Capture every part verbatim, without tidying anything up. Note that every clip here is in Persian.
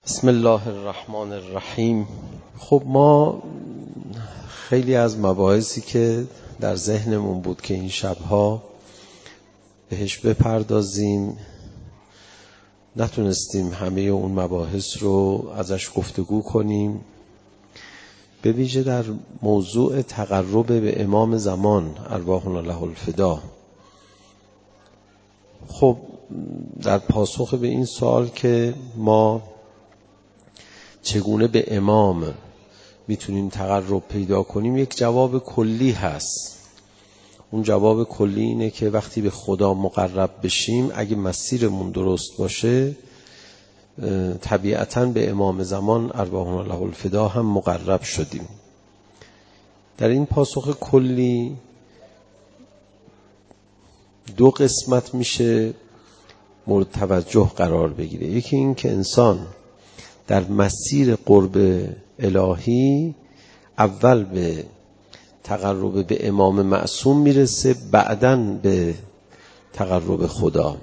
بسم الله الرحمن الرحیم. خب ما خیلی از مباحثی که در ذهنمون بود که این شبها بهش بپردازیم نتونستیم همه اون مباحث رو ازش گفتگو کنیم، به ویژه در موضوع تقرب به امام زمان ارواحنا له الفدا. خب در پاسخ به این سوال که ما چگونه به امام میتونیم تقرب پیدا کنیم، یک جواب کلی هست. اون جواب کلی اینه که وقتی به خدا مقرب بشیم، اگه مسیرمون درست باشه، طبیعتاً به امام زمان ارواحنا له الفدا هم مقرب شدیم. در این پاسخ کلی دو قسمت میشه مورد توجه قرار بگیره. یکی این که انسان در مسیر قرب الهی اول به تقرب به امام معصوم میرسه، بعداً به تقرب خدا.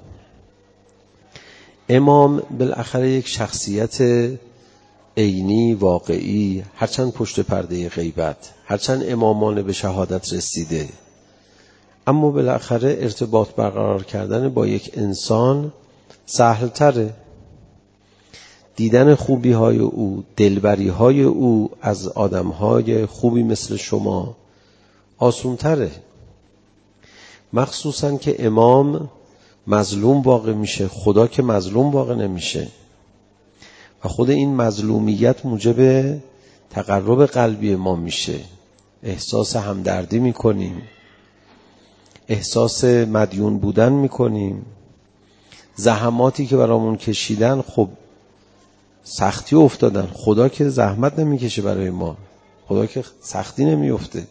امام بالاخره یک شخصیت عینی واقعی، هرچند پشت پرده غیبت، هرچند امامان به شهادت رسیده، اما بالاخره ارتباط برقرار کردن با یک انسان سهل تره. دیدن خوبی های او، دلبری های او از آدم های خوبی مثل شما آسون تره، مخصوصاً که امام مظلوم واقع میشه، خدا که مظلوم واقع نمیشه و خود این مظلومیت موجب تقرب قلبی ما میشه. احساس همدردی میکنیم، احساس مدیون بودن میکنیم. زحماتی که برامون کشیدن خب سختی افتادن، خدا که زحمت نمیکشه برای ما، خدا که سختی نمیفته.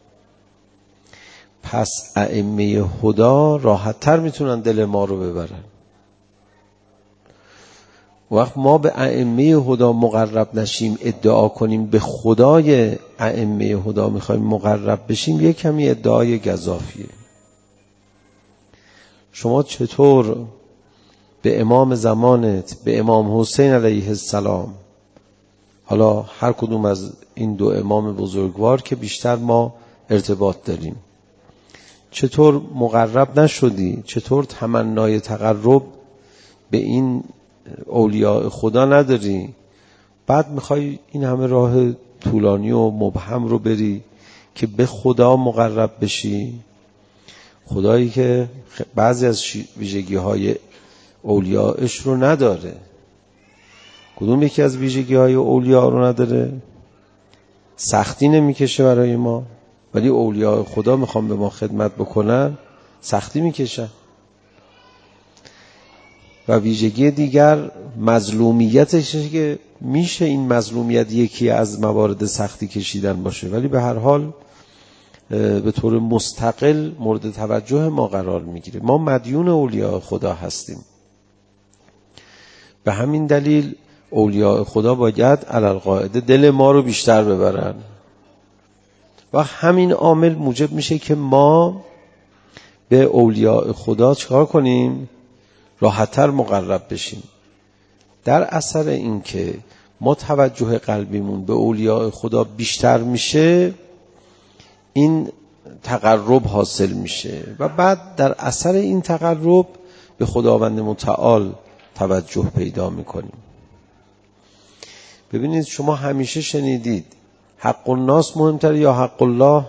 پس ائمه هدا راحت تر میتونن دل ما رو ببرن. وقت ما به ائمه هدا مقرب نشیم، ادعا کنیم به خدای ائمه هدا میخوایم مقرب بشیم، یک کمی ادعای گزافیه. شما چطور به امام زمانت، به امام حسین علیه السلام، حالا هر کدوم از این دو امام بزرگوار که بیشتر ما ارتباط داریم، چطور مقرب نشدی؟ چطور تمنای تقرب به این اولیاء خدا نداری؟ بعد میخوای این همه راه طولانی و مبهم رو بری که به خدا مقرب بشی؟ خدایی که بعضی از ویژگی های اولیاءش رو نداره. کدوم یکی از ویژگی های اولیاء رو نداره؟ سختی نمیکشه برای ما، ولی اولیاء خدا میخوام به ما خدمت بکنن سختی میکشن. و ویژگی دیگر مظلومیتشه که میشه این مظلومیت یکی از موارد سختی کشیدن باشه، ولی به هر حال به طور مستقل مورد توجه ما قرار میگیره. ما مدیون اولیاء خدا هستیم. به همین دلیل اولیاء خدا باید علالقاعده دل ما رو بیشتر ببرن و همین عامل موجب میشه که ما به اولیاء خدا چکار کنیم؟ راحت‌تر مقرب بشیم. در اثر این که ما توجه قلبیمون به اولیاء خدا بیشتر میشه، این تقرب حاصل میشه و بعد در اثر این تقرب به خداوند متعال توجه پیدا میکنیم. ببینید، شما همیشه شنیدید حق الناس مهمتر یا حق الله؟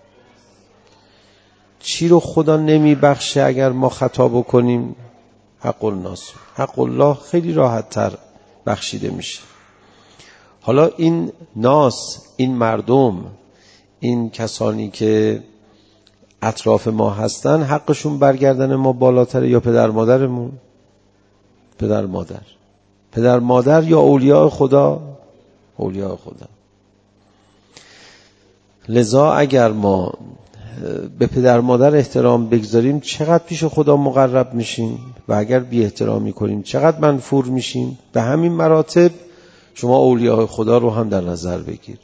چی رو خدا نمیبخشه اگر ما خطا بکنیم؟ حق الناس. حق الله خیلی راحت تر بخشیده میشه. حالا این ناس، این مردم، این کسانی که اطراف ما هستن، حقشون برگردن ما بالاتره یا پدر مادرمون؟ پدر مادر. پدر مادر یا اولیاء خدا؟ اولیاء خدا. لذا اگر ما به پدر مادر احترام بگذاریم چقدر پیش خدا مقرب میشیم و اگر بی احترامی کنیم چقدر منفور میشیم. به همین مراتب شما اولیاء خدا رو هم در نظر بگیر.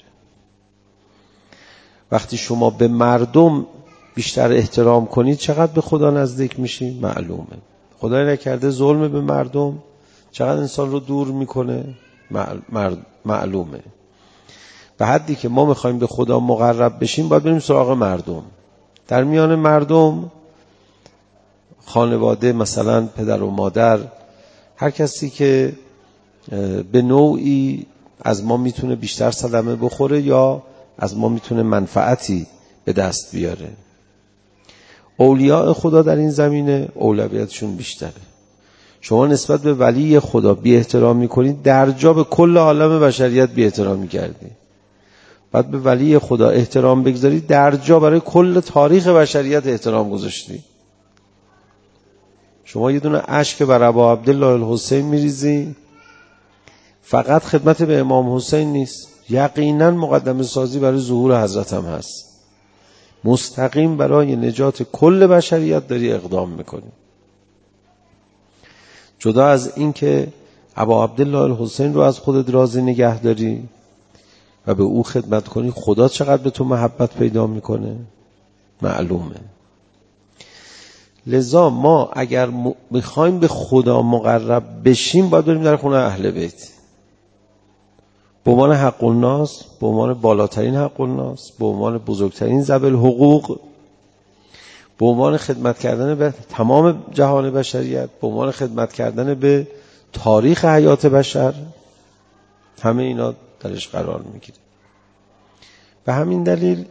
وقتی شما به مردم بیشتر احترام کنید چقدر به خدا نزدیک میشید؟ معلومه. خدای نکرده ظلم به مردم چقدر انسان رو دور میکنه معلومه. به حدی که ما میخوایم به خدا مقرب بشیم باید بریم سراغ مردم. در میان مردم، خانواده، مثلا پدر و مادر، هر کسی که به نوعی از ما میتونه بیشتر صدمه بخوره یا از ما میتونه منفعتی به دست بیاره. اولیاء خدا در این زمینه اولویتشون بیشتره. شما نسبت به ولی خدا بی احترام میکنید، در جا به کل عالم بشریت بی احترام میکردی. بعد به ولی خدا احترام بگذاری، در جا برای کل تاریخ بشریت احترام گذاشتی. شما یه دونه اشک بر ابا عبدالله الحسین میریزی، فقط خدمت به امام حسین نیست، یقینا مقدمه سازی برای ظهور حضرت هم هست. مستقیم برای نجات کل بشریت داری اقدام میکنی. جدا از این که ابا عبدالله الحسین رو از خودت راضی نگه داری و به او خدمت کنی، خدا چقدر به تو محبت پیدا میکنه معلومه. لذا ما اگر میخوایم به خدا مقرب بشیم باید بریم در خونه اهل بیت، به عنوان حق الناس، به عنوان بالاترین حق الناس، به عنوان بزرگترین ذوی الحقوق، به عنوان خدمت کردن به تمام جهان بشریت، به عنوان خدمت کردن به تاریخ حیات بشر. همه اینا درش قرار میگیره. به همین دلیل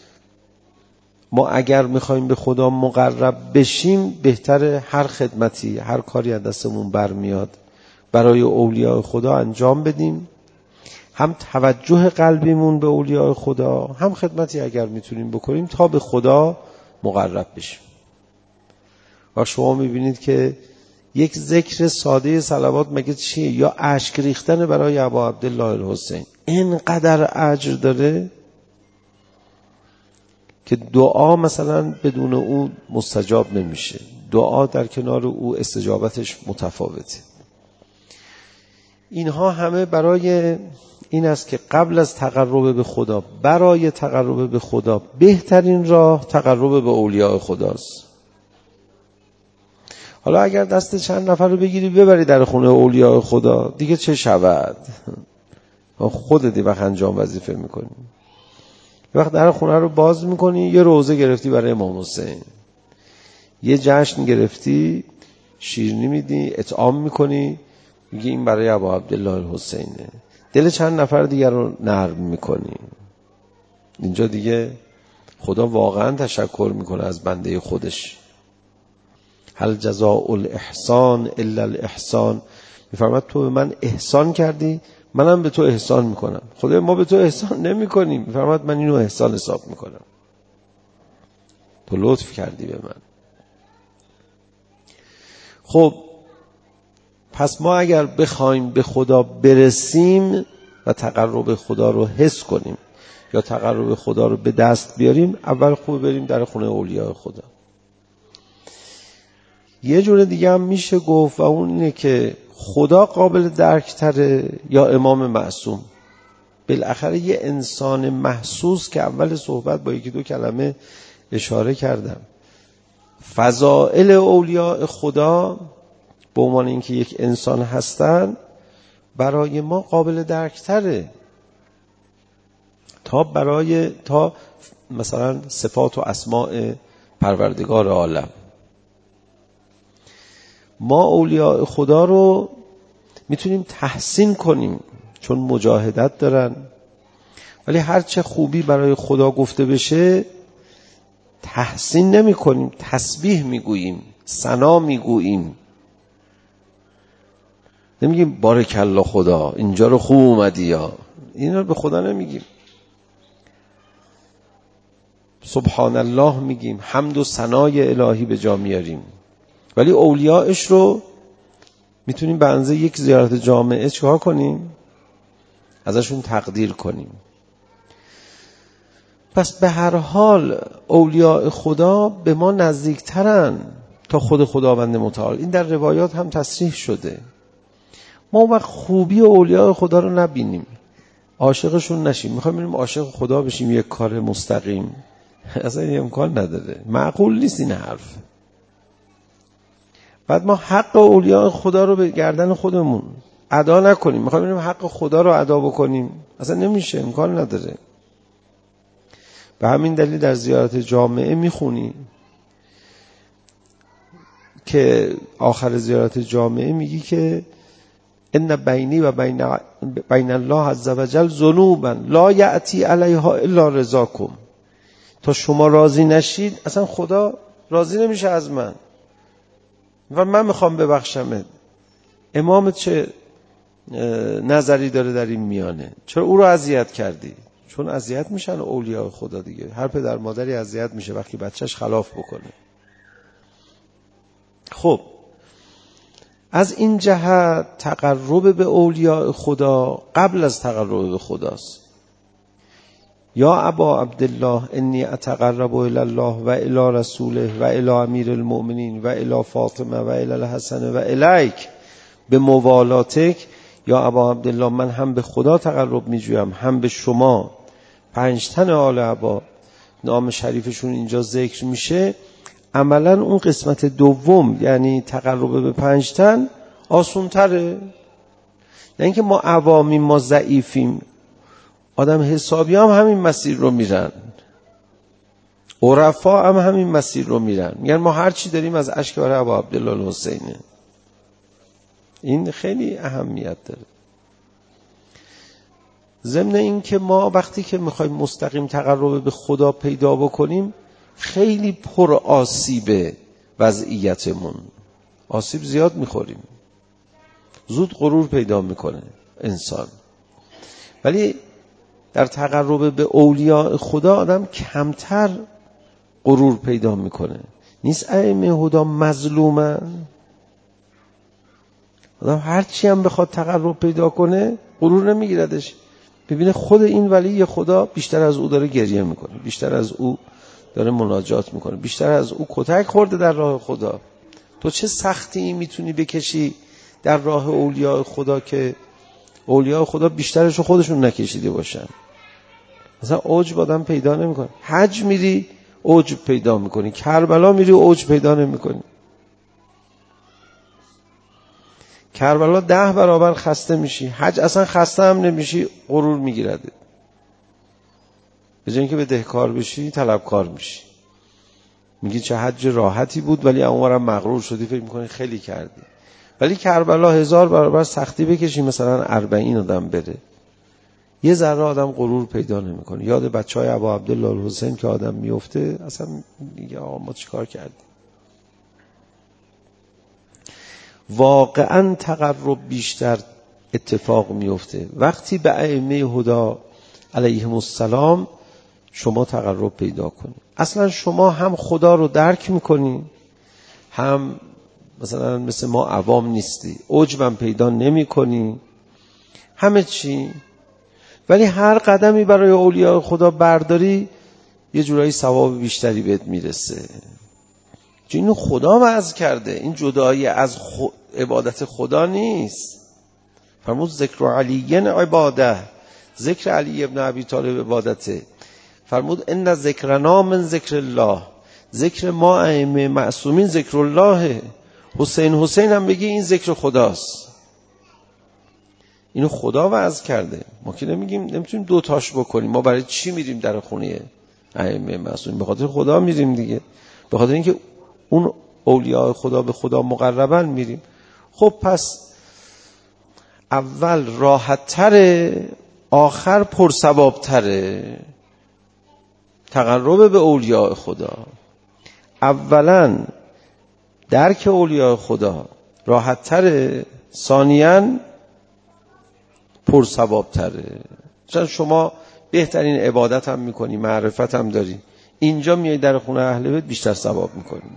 ما اگر میخوایم به خدا مقرب بشیم، بهتر هر خدمتی، هر کاری از دستمون برمیاد برای اولیاء خدا انجام بدیم. هم توجه قلبیمون به اولیاء خدا، هم خدمتی اگر میتونیم بکنیم تا به خدا مقرب بشیم. و شما میبینید که یک ذکر ساده صلوات مگه چیه؟ یا اشک ریختن برای ابا عبدالله الحسین اینقدر اجر داره که دعا مثلا بدون او مستجاب نمیشه. دعا در کنار او استجابتش متفاوته. اینها همه برای این است که قبل از تقرب به خدا، برای تقرب به خدا بهترین راه تقرب به اولیاء خداست. حالا اگر دست چند نفر رو بگیری ببری در خونه اولیاء خدا، دیگه چه شود؟ خودت یه وقت انجام وظیفه میکنی. یه وقت در خونه رو باز میکنی، یه روزه گرفتی برای امام حسین، یه جشن گرفتی، شیرینی میدی، اطعام میکنی، میگی این برای ابا عبدالله الحسینه، دل چند نفر دیگر رو نرم میکنی. اینجا دیگه خدا واقعا تشکر میکنه از بنده خودش. هل جزاء الاحسان الا الاحسان. میفرماد تو به من احسان کردی، منم به تو احسان میکنم. خدا ما به تو احسان نمیکنیم، میفرماد من اینو احسان حساب میکنم، تو لطف کردی به من. خب پس ما اگر بخوایم به خدا برسیم و تقرب خدا رو حس کنیم یا تقرب خدا رو به دست بیاریم، اول خوب بریم در خونه اولیاء خدا. یه جور دیگه هم میشه گفت و اون اینه که خدا قابل درک تره یا امام معصوم. بالاخره یه انسان محسوس که اول صحبت با یکی دو کلمه اشاره کردم، فضائل اولیاء خدا به عنوان اینکه یک انسان هستن برای ما قابل درک تره تا برای تا مثلا صفات و اسماء پروردگار عالم. ما اولیاء خدا رو میتونیم تحسین کنیم چون مجاهدت دارن، ولی هر چه خوبی برای خدا گفته بشه تحسین نمی کنیم، تسبیح میگوییم، ثنا میگوییم. نمیگیم بارک الله خدا اینجا رو خوب اومدی، یا اینا رو به خدا نمیگیم. سبحان الله میگیم، حمد و ثنای الهی به جا میاریم. ولی اولیاءش رو میتونیم به اندازه یک زیارت جامعه چیکار کنیم؟ ازشون تقدیر کنیم. پس به هر حال اولیاء خدا به ما نزدیکترن تا خود خداوند متعال. این در روایات هم تصریح شده. ما وقت خوبی اولیاء خدا رو نبینیم، عاشقشون نشیم، میخوایم بریم عاشق خدا بشیم یک کار مستقیم، اصلا این امکان نداره، معقول نیست این حرف. بعد ما حق اولیاء خدا رو به گردن خودمون ادا نکنیم، میخوایم بریم حق خدا رو ادا بکنیم، اصلا نمیشه، امکان نداره. به همین دلیل در زیارت جامعه میخونی که آخر زیارت جامعه میگی که ان بینی و بین بین الله عز وجل ذنوبا لا یأتی علیها الا رضاکم. تا شما راضی نشید اصلا خدا راضی نمیشه از من و من میخوام ببخشمت. امام چه نظری داره در این میانه؟ چرا او رو اذیت کردی؟ چون اذیت میشن اولیاء خدا دیگه. هر پدر مادری اذیت میشه وقتی بچهش خلاف بکنه. خب از این جهت تقرب به اولیاء خدا قبل از تقرب به خداست. یا ابا عبدالله انی اتقرب الی الله و الی رسوله و الی امیر المؤمنین و الی فاطمه و الی الحسن و الیک به موالاتک. یا ابا عبدالله من هم به خدا تقرب میجویم هم به شما. پنج تن آل عبا نام شریفشون اینجا ذکر میشه. عملا اون قسمت دوم یعنی تقرب به پنج تن آسون تره. نه اینکه ما عوامیم، ما ضعیفیم. آدم حسابی هم همین مسیر رو میرن، عرفا هم همین مسیر رو میرن، میگن ما هر چی داریم از اشک برای ابا عبدالله الحسینه. این خیلی اهمیت داره. ضمن این که ما وقتی که میخوایم مستقیم تقرب به خدا پیدا بکنیم خیلی پر آسیبه وضعیتمون، آسیب زیاد میخوریم، زود غرور پیدا میکنه انسان. ولی در تقرب به اولیاء خدا آدم کمتر غرور پیدا میکنه. نیست ائمه هدا مظلومن؟ آدم هرچی هم بخواد تقرب پیدا کنه غرور نمیگیردش. ببینه خود این ولی خدا بیشتر از او داره گریه میکنه، بیشتر از او داره مناجات میکنه، بیشتر از او کتک خورده در راه خدا. تو چه سختی میتونی بکشی در راه اولیاء خدا که اولیاء خدا بیشترشو خودشون نکشیده باشن؟ مثلا عجب آدم پیدا نمیکنه. حج میری عجب پیدا میکنی، کربلا میری عجب پیدا نمیکنی. کربلا ده برابر خسته میشی، حج اصلا خسته هم نمیشی، غرور میگیرده. به جای اینکه بدهکار بشی طلبکار میشی، میگی چه حج راحتی بود، ولی اونورم مغرور شدی، فکر میکنی خیلی کردی. ولی کربلا هزار برابر سختی بکشی، مثلا اربعین آدم بره، یه ذره آدم غرور پیدا نمیکنه. یاد بچهای ابا عبدالله الحسین که آدم میفته اصلا میگه آقا ما چیکار کردیم. واقعا تقرب بیشتر اتفاق میفته وقتی به ائمه هدا علیهم السلام شما تقرب پیدا کنی. اصلا شما هم خدا رو درک میکنی، هم مثلا مثل ما عوام نیستی، عجبم پیدا نمی کنی، همه چی. ولی هر قدمی برای اولیاء خدا برداری یه جورایی ثواب بیشتری بهت میرسه. چون اینو خدا وعظ کرده، این جدایی از خو... عبادت خدا نیست. فرمود ذکر علیین عباده، ذکر علی ابن ابی طالب عبادته. فرمود ان ذکرنا من ذکر الله، ذکر ما ائمه معصومین ذکر الله. حسین حسین هم بگی این ذکر خداست. اینو خدا وعظ کرده. ما که نمیگیم، نمیتونیم دو تاش بکنیم. ما برای چی میریم در خونه ائمه معصومین؟ به خاطر خدا میریم دیگه، به خاطر اینکه اون اولیاء خدا به خدا مقربن میریم. خب پس اول راحت تره، آخر پرثواب تره. تقرب به اولیاء خدا اولا درک اولیاء خدا راحت تره، ثانیاً پرثواب تره. چون شما بهترین عبادت هم میکنی، معرفت هم داری، اینجا میای در خونه اهل بیت بیشتر ثواب میکنی.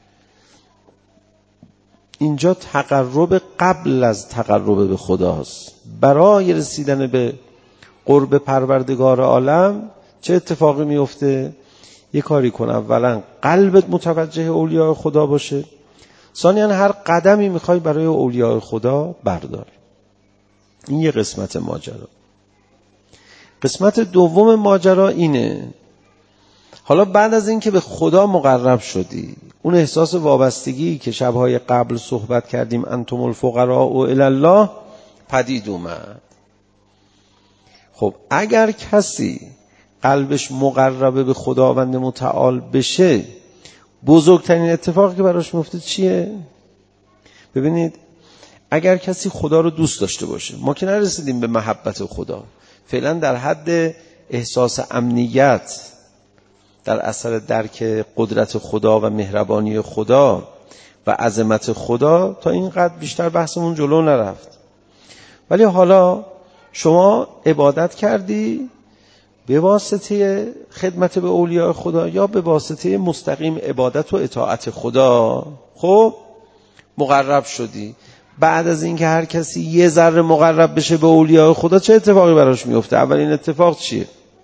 اینجا تقرب قبل از تقرب به خداست. برای رسیدن به قرب پروردگار عالم چه اتفاقی میفته؟ یه کاری کن، اولا قلبت متوجه اولیاء خدا باشه، ثانیاً هر قدمی میخوای برای اولیاء خدا بردار. این یه قسمت ماجرا. قسمت دوم ماجرا اینه، حالا بعد از این که به خدا مقرب شدی، اون احساس وابستگی که شبهای قبل صحبت کردیم انتم الفقراء الی الله پدید اومد. خب اگر کسی قلبش مقربه به خداوند متعال بشه، بزرگترین اتفاقی که براش میفته چیه؟ ببینید اگر کسی خدا رو دوست داشته باشه، ما که نرسیدیم به محبت خدا، فعلا در حد احساس امنیت در اثر درک قدرت خدا و مهربانی خدا و عظمت خدا، تا اینقدر بیشتر بحثمون جلو نرفت. ولی حالا شما عبادت کردی به واسطه خدمت به اولیاء خدا یا به واسطه مستقیم عبادت و اطاعت خدا، خب مقرب شدی. بعد از اینکه هر کسی یه ذره مقرب بشه به اولیاء خدا، چه اتفاقی براش میفته؟ اولین اتفاق چیه؟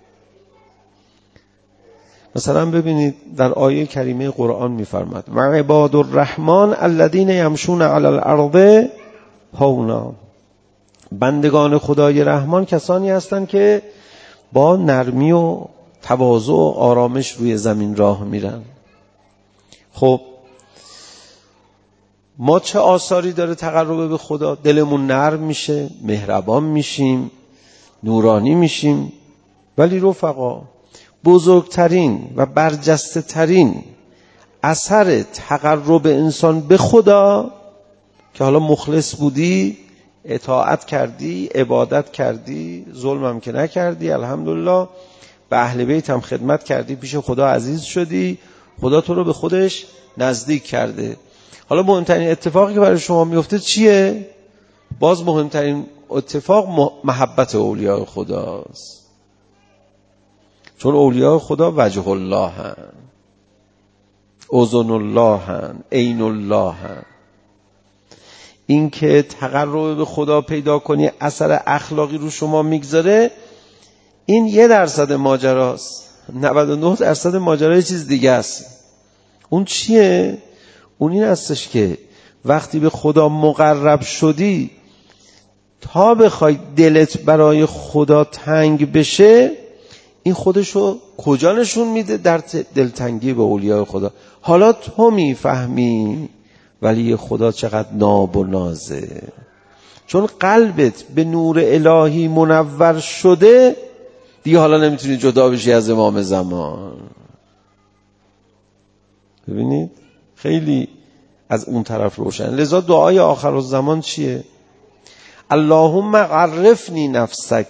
مثلا ببینید در آیه کریمه قرآن میفرماد و عباد الرحمن الذین یمشون علی الارض هونا، بندگان خدای رحمان کسانی هستند که با نرمی و تواضع و آرامش روی زمین راه میرن. خب ما چه آثاری داره تقرب به خدا؟ دلمون نرم میشه، مهربان میشیم، نورانی میشیم. ولی رفقا، بزرگترین و برجسته ترین اثر تقرب انسان به خدا که حالا مخلص بودی، اطاعت کردی، عبادت کردی، ظلم هم که نکردی، الحمدلله، به اهل بیت هم خدمت کردی، پیش خدا عزیز شدی، خدا تو رو به خودش نزدیک کرده. حالا مهمترین اتفاقی که برای شما میفته چیه؟ باز مهمترین اتفاق محبت اولیاء خداست. چون اولیاء خدا وجه الله هن، اذن الله هن، عین الله هن. این که تقرب به خدا پیدا کنی اثر اخلاقی رو شما میگذاره، این یه درصد ماجراست. نود و نه درصد ماجرا یه چیز دیگه است. اون چیه؟ اون این هستش که وقتی به خدا مقرب شدی، تا بخوای دلت برای خدا تنگ بشه، این خودشو کجا نشون میده؟ در دلتنگی به اولیاء خدا. حالا تو میفهمی ولی خدا چقدر ناب و نازه. چون قلبت به نور الهی منور شده، دیگه حالا نمیتونی جدا بشی از امام زمان. ببینید خیلی از اون طرف روشن. لذا دعای آخر الزمان چیه؟ اللهم عرفنی نفسک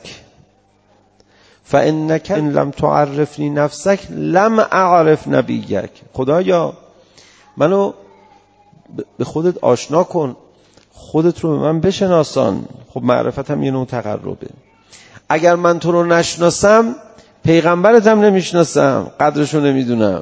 فانک ان لم تعرفنی نفسک لم اعرف نبیک. خدایا منو به خودت آشنا کن، خودت رو به من بشناسان. خب معرفت هم یه نوع تقربه. اگر من تو رو نشناسم، پیغمبرت هم نمیشناسم، قدرشو نمیدونم.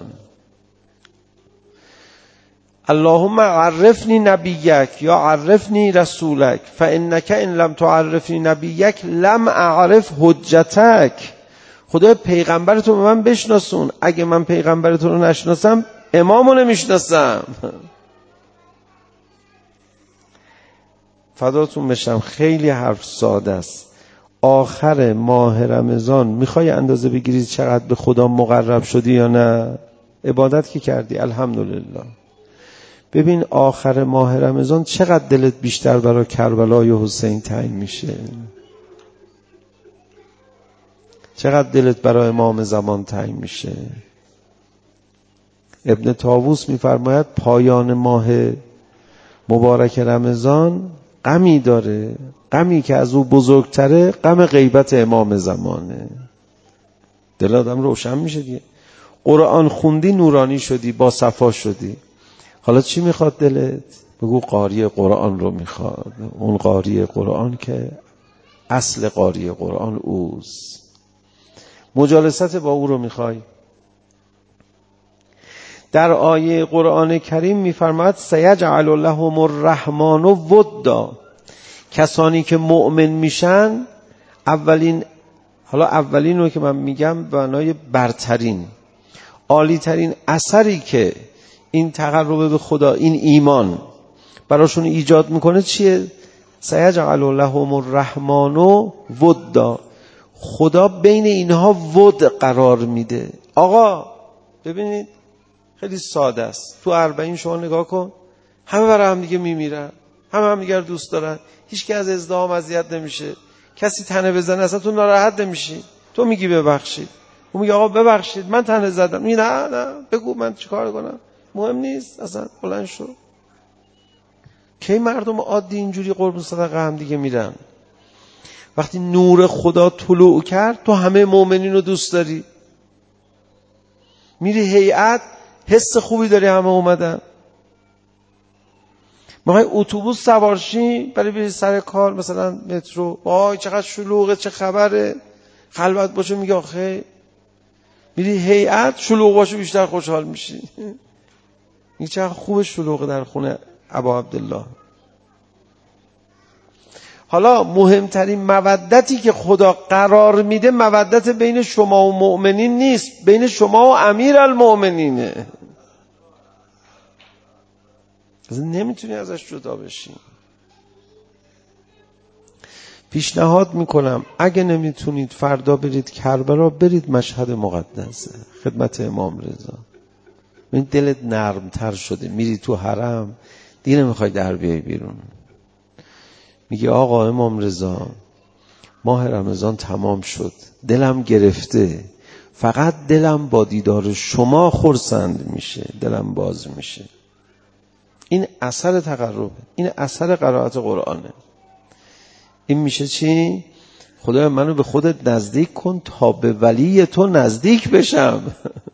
اللهم عرفنی نبیک یا عرفنی رسولک فانک ان لم تعرفنی نبیک لم اعرف حجتک. خدا پیغمبرت رو به من بشناسون، اگه من پیغمبرت رو نشناسم، امامو نمیشناسم. فداتون بشم، خیلی حرف ساده است. آخر ماه رمضان میخوای اندازه بگیری چقدر به خدا مقرب شدی یا نه؟ عبادت که کردی الحمدلله. ببین آخر ماه رمضان چقدر دلت بیشتر برای کربلای حسین تنگ میشه، چقدر دلت برای امام زمان تنگ میشه. ابن طاووس میفرماید پایان ماه مبارک رمضان غمی داره، غمی که از او بزرگتره، غم غیبت امام زمانه. دل آدم روشن میشه دیگه. قرآن خوندی، نورانی شدی، با صفا شدی. حالا چی میخواد دلت؟ بگو قاری قرآن رو میخواد. اون قاری قرآن که اصل قاری قرآن اوست. مجالست با او رو میخوای. در آیه قرآن کریم میفرماید سیجعل لهم الرحمن ودا. کسانی که مؤمن میشن، اولین حالا اولین رو که من میگم به معنای برترین، عالی ترین اثری که این تقرب به خدا، این ایمان براشون ایجاد میکنه چیه؟ سیجعل لهم الرحمن ودا. خدا بین اینها ود قرار میده. آقا ببینید خیلی ساده است. تو اربعین شما نگاه کن، همه برای هم دیگه میمیرن، همه هم دیگه رو دوست دارن، هیچ کی از ازدحام اذیت نمیشه، کسی تنه بزنه اصلا تو ناراحت نمیشی، تو میگی ببخشید، اون میگه آقا ببخشید من تنه زدم، میگه نه نه بگو من چیکار کنم، مهم نیست اصلا، بلند شو. کی مردم عادی اینجوری قربون صدقه هم دیگه میرن؟ وقتی نور خدا طلوع کرد تو همه مؤمنین رو دوست داری، میری هیئت حس خوبی داری همه اومدن، میخوای اتوبوس سوار شی برای بری سر کار مثلا مترو، وای چقدر شلوغه چه خبره، خلوت باشه، میگه آخه میری هیئت شلوغ باشه بیشتر خوشحال میشی. میگه چقدر خوبه شلوغه در خونه ابا عبدالله. حالا مهمترین مودتی که خدا قرار میده مودت بین شما و مؤمنین نیست، بین شما و امیر المؤمنینه. نمیتونی ازش جدا بشی. پیشنهاد میکنم اگه نمیتونید فردا برید کربلا، برید مشهد مقدسه خدمت امام رضا. این دلت نرمتر شده، میری تو حرم دیگه نمیخوای در بیای بیرون. میگه آقا امام رضا ماه رمضان تمام شد، دلم گرفته، فقط دلم با دیدار شما خرسند میشه، دلم باز میشه. این اثر تقربه، این اثر قرائت قرآنه. این میشه چی؟ خدای منو به خودت نزدیک کن تا به ولی تو نزدیک بشم.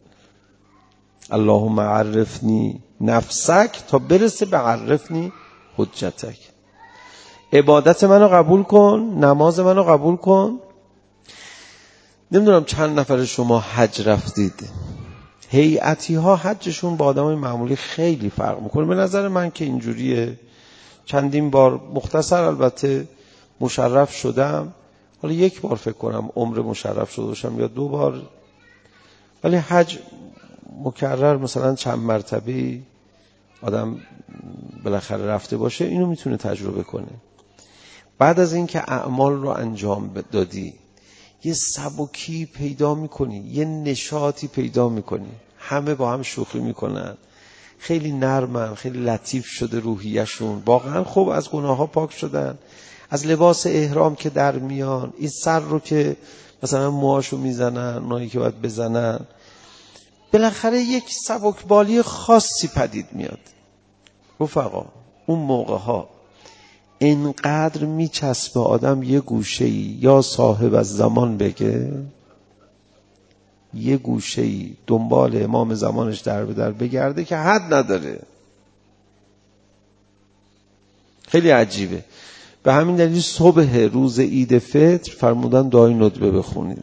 اللهم عرفنی نفسک تا برسه به عرفنی حجتک. عبادت منو قبول کن، نماز منو قبول کن. نمیدونم چند نفر شما حج رفتید، هیئتی ها حجشون با آدمای معمولی خیلی فرق میکنه. به نظر من که اینجوریه، چندین بار مختصر البته مشرف شدم، حالا یک بار فکر کنم عمر مشرف شده باشم یا دو بار، ولی حج مکرر مثلا چند مرتبه آدم بالاخره رفته باشه، اینو میتونه تجربه کنه. بعد از اینکه اعمال رو انجام دادی یه سبکی پیدا میکنی، یه نشاطی پیدا میکنی، همه با هم شوخی میکنن، خیلی نرمن، خیلی لطیف شده روحیشون، واقعا خوب از گناه ها پاک شدن، از لباس احرام که در میان، این سر رو که مثلا موهاشو میزنن اونایی که باید بزنن، بالاخره یک سبکبالی خاصی پدید میاد. رفقا اون موقع ها اینقدر میچسبه آدم یه گوشه‌ای یا صاحب از زمان بگه، یه گوشه‌ای دنبال امام زمانش در به در بگرده که حد نداره. خیلی عجیبه. به همین دلیل صبح روز عید فطر فرمودن دعای ندبه بخونید.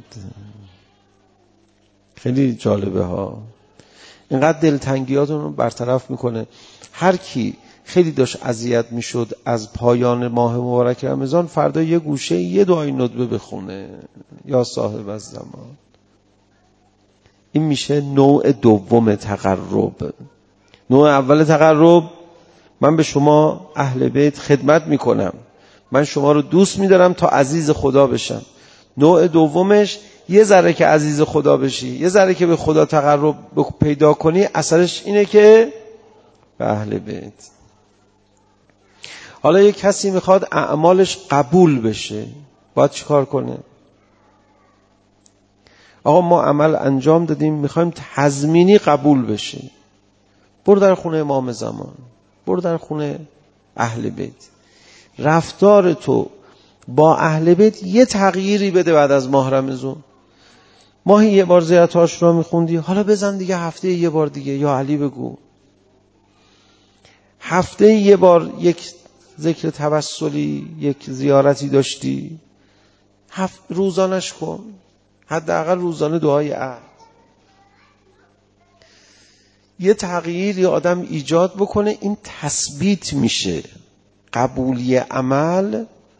خیلی جالبه ها. اینقدر دلتنگیاتون رو برطرف میکنه. هر کی خیلی داشت اذیت میشد از پایان ماه مبارک رمضان، فردا یه گوشه یه دعای ندبه بخونه، یا صاحب از زمان. این میشه نوع دوم تقرب. نوع اول تقرب، من به شما اهل بیت خدمت میکنم، من شما رو دوست میدارم تا عزیز خدا بشم. نوع دومش یه ذره که عزیز خدا بشی، یه ذره که به خدا تقرب پیدا کنی، اثرش اینه که به اهل بیت. حالا یک کسی میخواد اعمالش قبول بشه، باید چیکار کنه؟ آقا ما عمل انجام دادیم، میخوایم تضمینی قبول بشه. برو در خونه امام زمان، برو در خونه اهل بیت، رفتار تو با اهل بیت یه تغییری بده. بعد از ماه رمضان ماهی یه بار زیارت عاشورا میخوندی، حالا بزن دیگه هفته یه بار دیگه، یا علی بگو هفته یه بار یک ذکر توسلی، یک زیارتی داشتی، هفت روزانش کن، حداقل روزانه دعای عهد. یه تغییری آدم ایجاد بکنه، این تثبیت میشه. قبولی عمل،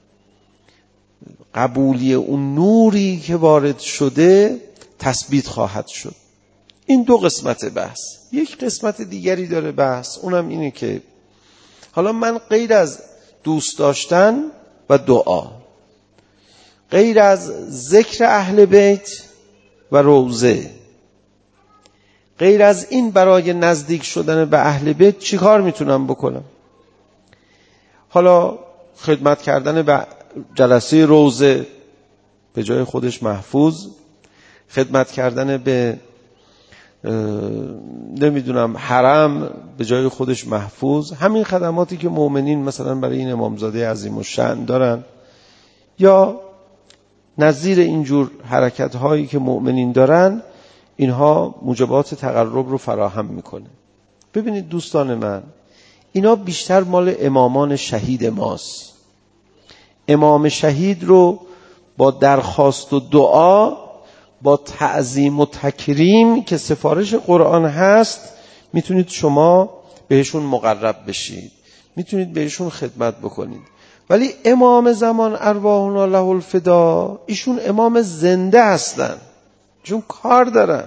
قبولی اون نوری که وارد شده تثبیت خواهد شد. این دو قسمت بحث. یک قسمت دیگری داره بحث، اونم اینه که حالا من غیر از دوست داشتن و دعا، غیر از ذکر اهل بیت و روضه، غیر از این برای نزدیک شدن به اهل بیت چی کار میتونم بکنم؟ حالا خدمت کردن به جلسه روضه به جای خودش محفوظ، خدمت کردن به نمیدونم حرم به جای خودش محفوظ، همین خدماتی که مؤمنین مثلا برای این امامزاده عظیم الشأن دارن یا نظیر اینجور حرکت هایی که مؤمنین دارن، اینها موجبات تقرب رو فراهم میکنه. ببینید دوستان من، اینا بیشتر مال امامان شهید ماست. امام شهید رو با درخواست و دعا، با تعظیم و تکریم که سفارش قرآن هست، میتونید شما بهشون مقرب بشید، میتونید بهشون خدمت بکنید. ولی امام زمان ارواحنا له الفدا، ایشون امام زنده هستن، ایشون کار دارن.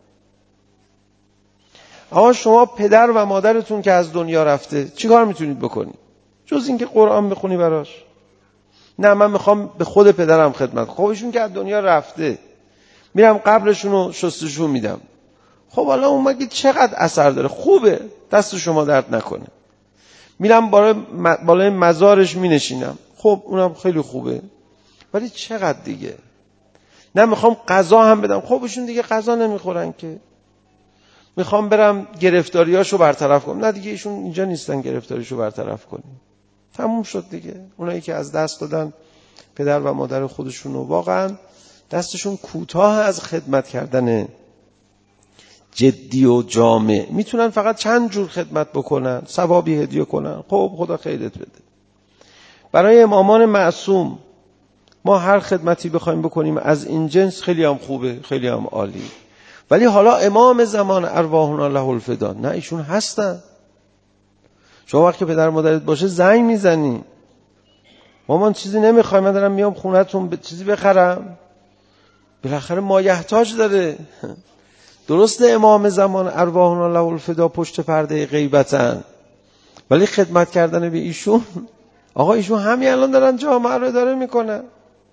اما شما پدر و مادرتون که از دنیا رفته چی کار میتونید بکنید جز اینکه قرآن بخونی براش؟ نه من میخوام به خود پدرم خدمت. خب ایشون که از دنیا رفته، میرم قبرشون رو شستشو میدم. خب حالا اون مگه چقدر اثر داره؟ خوبه، دست شما درد نکنه. میرم بالای بالای مزارش مینشینم، خب اونم خیلی خوبه، ولی چقدر دیگه؟ نه میخوام غذا هم بدم، خب ایشون دیگه غذا نمیخورن که. میخوام برم گرفتاریاشو برطرف کنم، نه دیگه ایشون اینجا نیستن گرفتاریشو برطرف کنیم. تموم شد دیگه. اونایی که از دست دادن پدر و مادر خودشونو، واقعا دستشون کوتاه از خدمت کردن جدی و جامع، میتونن فقط چند جور خدمت بکنن، ثوابی هدیه کنن، خب خدا خیرت بده. برای امامان معصوم ما هر خدمتی بخوایم بکنیم از این جنس خیلی هم خوبه، خیلی هم عالی. ولی حالا امام زمان ارواحنا له الفدا، نه ایشون هستن. شما وقتی پدر مادرت باشه زنگ میزنی، مامان چیزی نمیخوای، من دارم میام خونه‌تون چیزی بخرم، بالاخره مایحتاج داره. درسته امام زمان ارواحنا له الفدا پشت پرده غیبتن، ولی خدمت کردن به ایشون، آقا ایشون همین الان دارن جامعه رو اداره میکنن.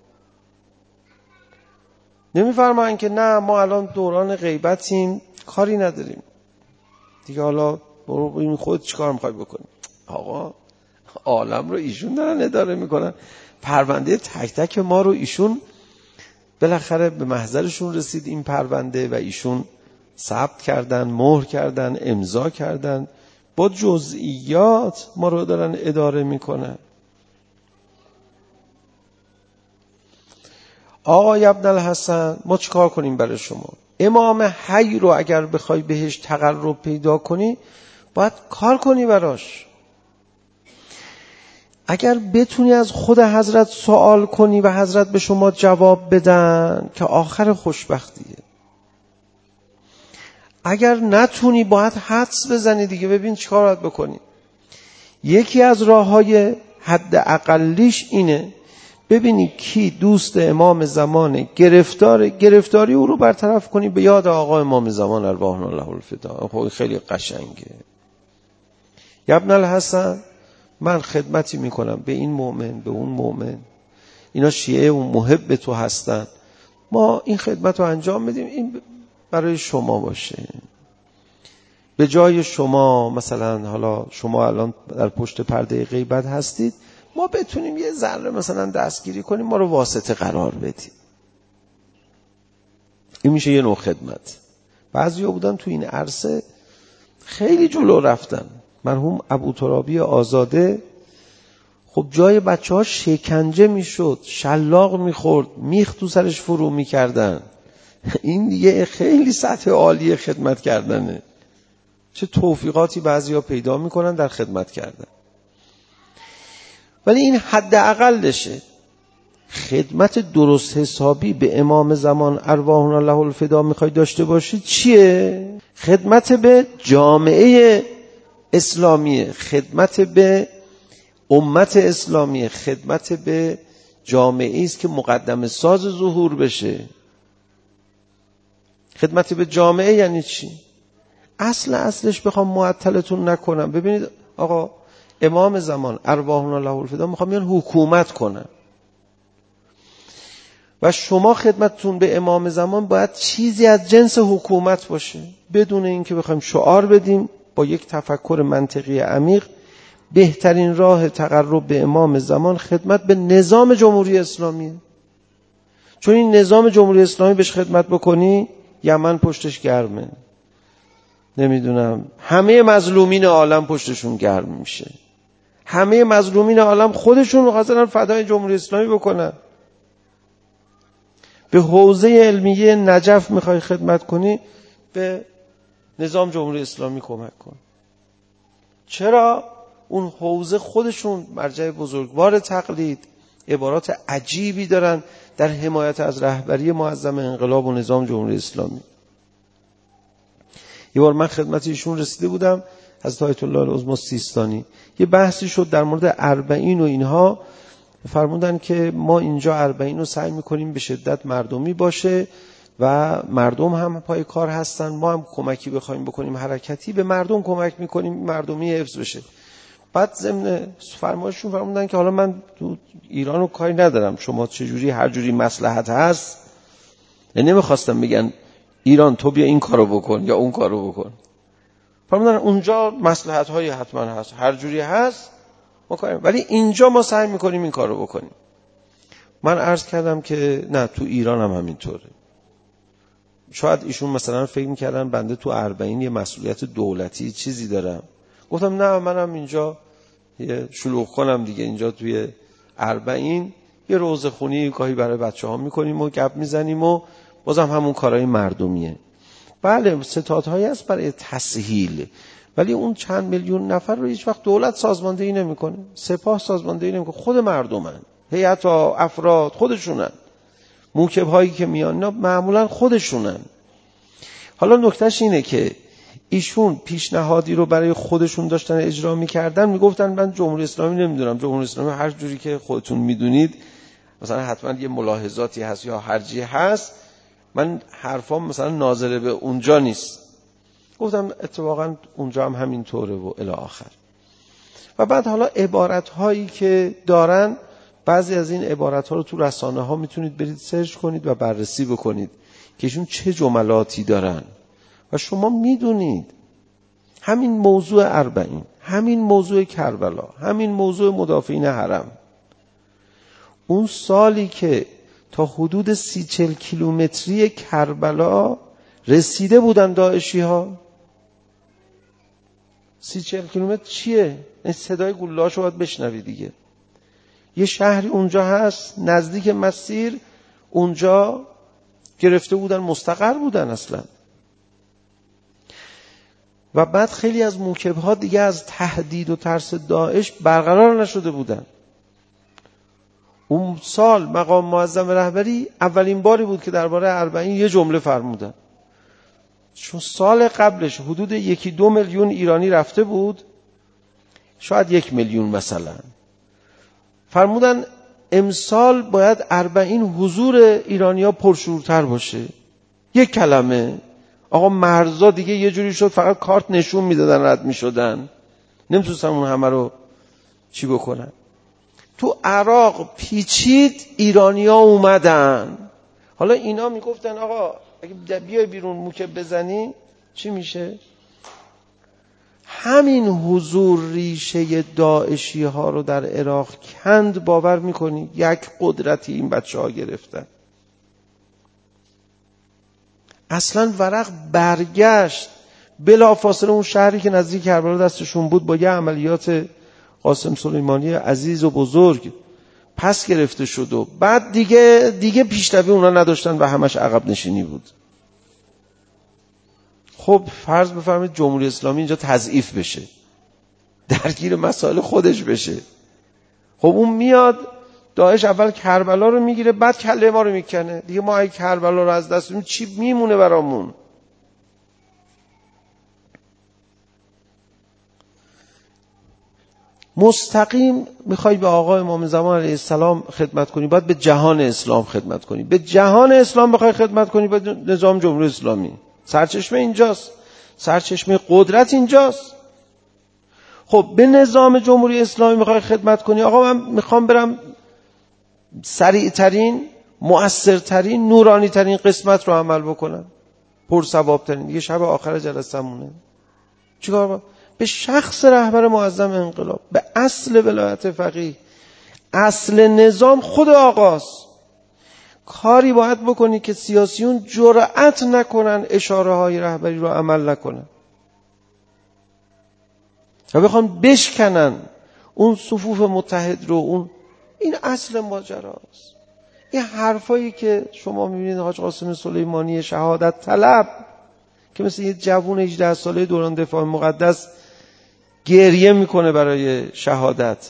نمیفرماین که نه ما الان دوران غیبتیم کاری نداریم دیگه، حالا برو خودت چیکار میخوای بکنی؟ آقا عالم رو ایشون دارن اداره میکنن، پرونده تک تک ما رو ایشون، بالاخره به محضرشون رسید این پرونده و ایشون ثبت کردن، مهر کردن، امضا کردن، با جزئیات ما رو دارن اداره میکنن. آقای ابن الحسن ما چیکار کنیم برای شما؟ امام حی رو اگر بخوای بهش تقرب پیدا کنی باید کار کنی براش. اگر بتونی از خود حضرت سوال کنی و حضرت به شما جواب بدن که آخر خوشبختیه. اگر نتونی باید حدس بزنی دیگه، ببین چیکار باید بکنی. یکی از راه‌های حد اقلیش اینه ببینی کی دوست امام زمان گرفتار، گرفتاری او رو برطرف کنی به یاد آقا امام زمان ارواحنا له الفدا. خب خیلی قشنگه. یا ابن الحسن من خدمتی میکنم به این مؤمن، به اون مؤمن، اینا شیعه و محب تو هستن، ما این خدمت رو انجام بدیم، این برای شما باشه. به جای شما مثلا، حالا شما الان در پشت پرده غیبت هستید، ما بتونیم یه ذره مثلا دستگیری کنیم، ما رو واسطه قرار بدیم. این میشه یه نوع خدمت. بعضیا بودن تو این عرصه خیلی جلو رفتن. مرحوم ابو ترابی آزاده، خب جای بچه ها شکنجه میشد، شلاق میخورد، میخ تو سرش فرو میکردن. این دیگه خیلی سطح عالی خدمت کردنه. چه توفیقاتی بعضیا پیدا میکنن در خدمت کردن. ولی این حد اقلشه. خدمت درست حسابی به امام زمان ارواحنا له الفدا میخوای داشته باشید چیه؟ خدمت به جامعه اسلامیه، خدمت به امت اسلامیه، خدمت به جامعه است که مقدم ساز ظهور بشه. خدمت به جامعه یعنی چی؟ اصل اصلش بخوام معطلتون نکنم، ببینید آقا امام زمان ارواحنا له الفدا میخوام بیان حکومت کنن. و شما خدمتتون به امام زمان باید چیزی از جنس حکومت باشه، بدون اینکه بخوایم شعار بدیم. با یک تفکر منطقی عمیق بهترین راه تقرب به امام زمان خدمت به نظام جمهوری اسلامیه. چون این نظام جمهوری اسلامی بهش خدمت بکنی یمن پشتش گرمه، نمیدونم همه مظلومین عالم پشتشون گرم میشه، همه مظلومین عالم خودشون حاضرن فدای جمهوری اسلامی بکنن. به حوزه علمیه نجف میخوای خدمت کنی، به نظام جمهوری اسلامی کمک کن. چرا؟ اون حوزه خودشون مرجع بزرگوار تقلید، عبارات عجیبی دارن در حمایت از رهبری معظم انقلاب و نظام جمهوری اسلامی. یه بار من خدمت ایشون رسیده بودم، حضرت آیت الله العظمی سیستانی، یه بحثی شد در مورد اربعین و اینها. فرمودن که ما اینجا اربعین رو سعی میکنیم به شدت مردمی باشه و مردم هم پای کار هستن، ما هم کمکی بخوایم بکنیم حرکتی به مردم کمک میکنیم مردمی حفظ بشه. بعد ضمن فرمایششون فرمودن که حالا من تو ایران رو کاری ندارم، شما چجوری هر جوری مصلحت هست، نمیخواستم بگن ایران تو بیا این کارو بکن یا اون کارو بکن. فرمودن اونجا مصلحت های حتما هست، هر جوری هست ما کاریم، ولی اینجا ما سعی میکنیم این کارو بکنیم. من عرض کردم که نه، تو ایران هم همینطوره. شاید ایشون مثلا فکر میکردن بنده تو اربعین یه مسئولیت دولتی چیزی دارم. گفتم نه، منم اینجا یه شلوغ کنم دیگه، اینجا توی اربعین یه روزه خونی گاهی برای بچه ها میکنیم و گپ میزنیم و بازم همون کارهای مردمیه. بله ستادهایی هست برای تسهیل، ولی اون چند میلیون نفر رو هیچ وقت دولت سازماندهی نمیکنه، سپاه سازماندهی نمیکنه، خود مردمن، هیئت افراد خودشونن، موکب هایی که میان اینا معمولا خودشونن. حالا نکتهش اینه که ایشون پیشنهادی رو برای خودشون داشتن اجرا میکردن، میگفتن من جمهوری اسلامی نمیدونم، جمهوری اسلامی هر جوری که خودتون میدونید مثلا حتما یه ملاحظاتی هست یا هرچی هست، من حرفام مثلا ناظره به اونجا نیست. گفتم اتفاقا اونجا هم همین طوره و الی آخر. و بعد حالا عبارت هایی که دارن، بعضی از این عبارت ها رو تو رسانه ها میتونید برید سرچ کنید و بررسی بکنید که ایشون چه جملاتی دارن و شما میدونید. همین موضوع اربعین، همین موضوع کربلا، همین موضوع مدافعین حرم، اون سالی که تا حدود سی چل کیلومتری کربلا رسیده بودن داعشی ها، سی چل کیلومتر چیه؟ این صدای گلوله‌اشو باید بشنوی دیگه. یه شهری اونجا هست نزدیک مسیر، اونجا گرفته بودن، مستقر بودن اصلا. و بعد خیلی از موکب‌ها دیگه از تهدید و ترس داعش برقرار نشده بودن. اون سال مقام معظم رهبری اولین باری بود که درباره اربعین یه جمله فرمودن، چون سال قبلش حدود یکی دو میلیون ایرانی رفته بود، شاید یک میلیون مثلا. فرمودن امسال باید اربعین حضور ایرانی‌ها پرشورتر باشه. یک کلمه. آقا مرزا دیگه یه جوری شد فقط کارت نشون میدادن رد میشدن، نمیتونستن اون همه رو چی بکنن. تو عراق پیچید، ایرانی‌ها اومدن. حالا اینا میگفتن آقا اگه بیای بیرون موکب بزنی چی میشه؟ همین حضور ریشه داعشی ها رو در عراق کند. باور میکنی یک قدرتی این بچه ها گرفتن. اصلا ورق برگشت بلا فاصله اون شهری که نزدیک کربلا دستشون بود با یه عملیات قاسم سلیمانی عزیز و بزرگ پس گرفته شد و بعد دیگه دیگه پیشروی اونا نداشتن و همش عقب نشینی بود. خب فرض بفرمایید جمهوری اسلامی اینجا تضعیف بشه، درگیر مسائل خودش بشه، خب اون میاد داعش اول کربلا رو میگیره بعد کله ما رو میکنه دیگه. ما اگه کربلا رو از دست بدیم چی میمونه برامون؟ مستقیم میخوای به آقا امام زمان علیه السلام خدمت کنی، باید به جهان اسلام خدمت کنی. به جهان اسلام بخوای خدمت کنی به نظام جمهوری اسلامی. سرچشمه اینجاست، سرچشمه قدرت اینجاست. خب به نظام جمهوری اسلامی میخوای خدمت کنی، آقا من میخوام برم سریع ترین مؤثرترین نورانی ترین قسمت رو عمل بکنن، پر ثواب ترین. دیگه شب آخر جلسمونه چیکار با؟ به شخص رهبر معظم انقلاب، به اصل ولایت فقیه، اصل نظام خود آقاست. کاری باید بکنی که سیاسیون جرأت نکنن اشاره های رهبری رو عمل نکنن و بخوان بشکنن اون صفوف متحد رو. اون این اصل ماجراست. این حرفایی که شما میبینید حاج قاسم سلیمانی شهادت طلب که مثل یه جوون هجده ساله دوران دفاع مقدس گریه میکنه برای شهادت،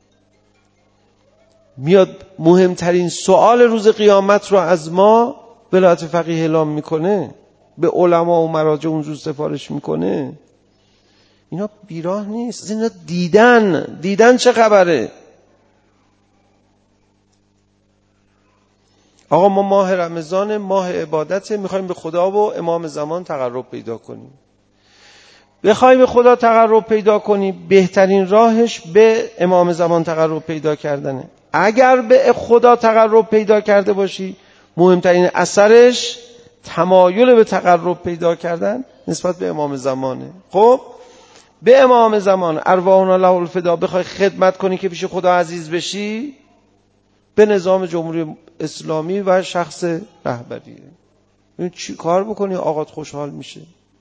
میاد مهمترین سوال روز قیامت رو از ما ولایت فقیه اعلام میکنه، به علما و مراجع اونجور سفارش میکنه. اینا بیراه نیست، اینا دیدن دیدن چه خبره. آقا ما ماه رمضان، ماه عبادت، میخوایم به خدا و امام زمان تقرب پیدا کنیم. بخوای به خدا تقرب پیدا کنی، بهترین راهش به امام زمان تقرب پیدا کردنه. اگر به خدا تقرب پیدا کرده باشی، مهمترین اثرش تمایل به تقرب پیدا کردن نسبت به امام زمانه. خب به امام زمان ارواحنا له الفدا بخوای خدمت کنی که پیش خدا عزیز بشی، به نظام جمهوری اسلامی و شخص رهبریه. این چی کار بکنی آقات خوشحال میشه.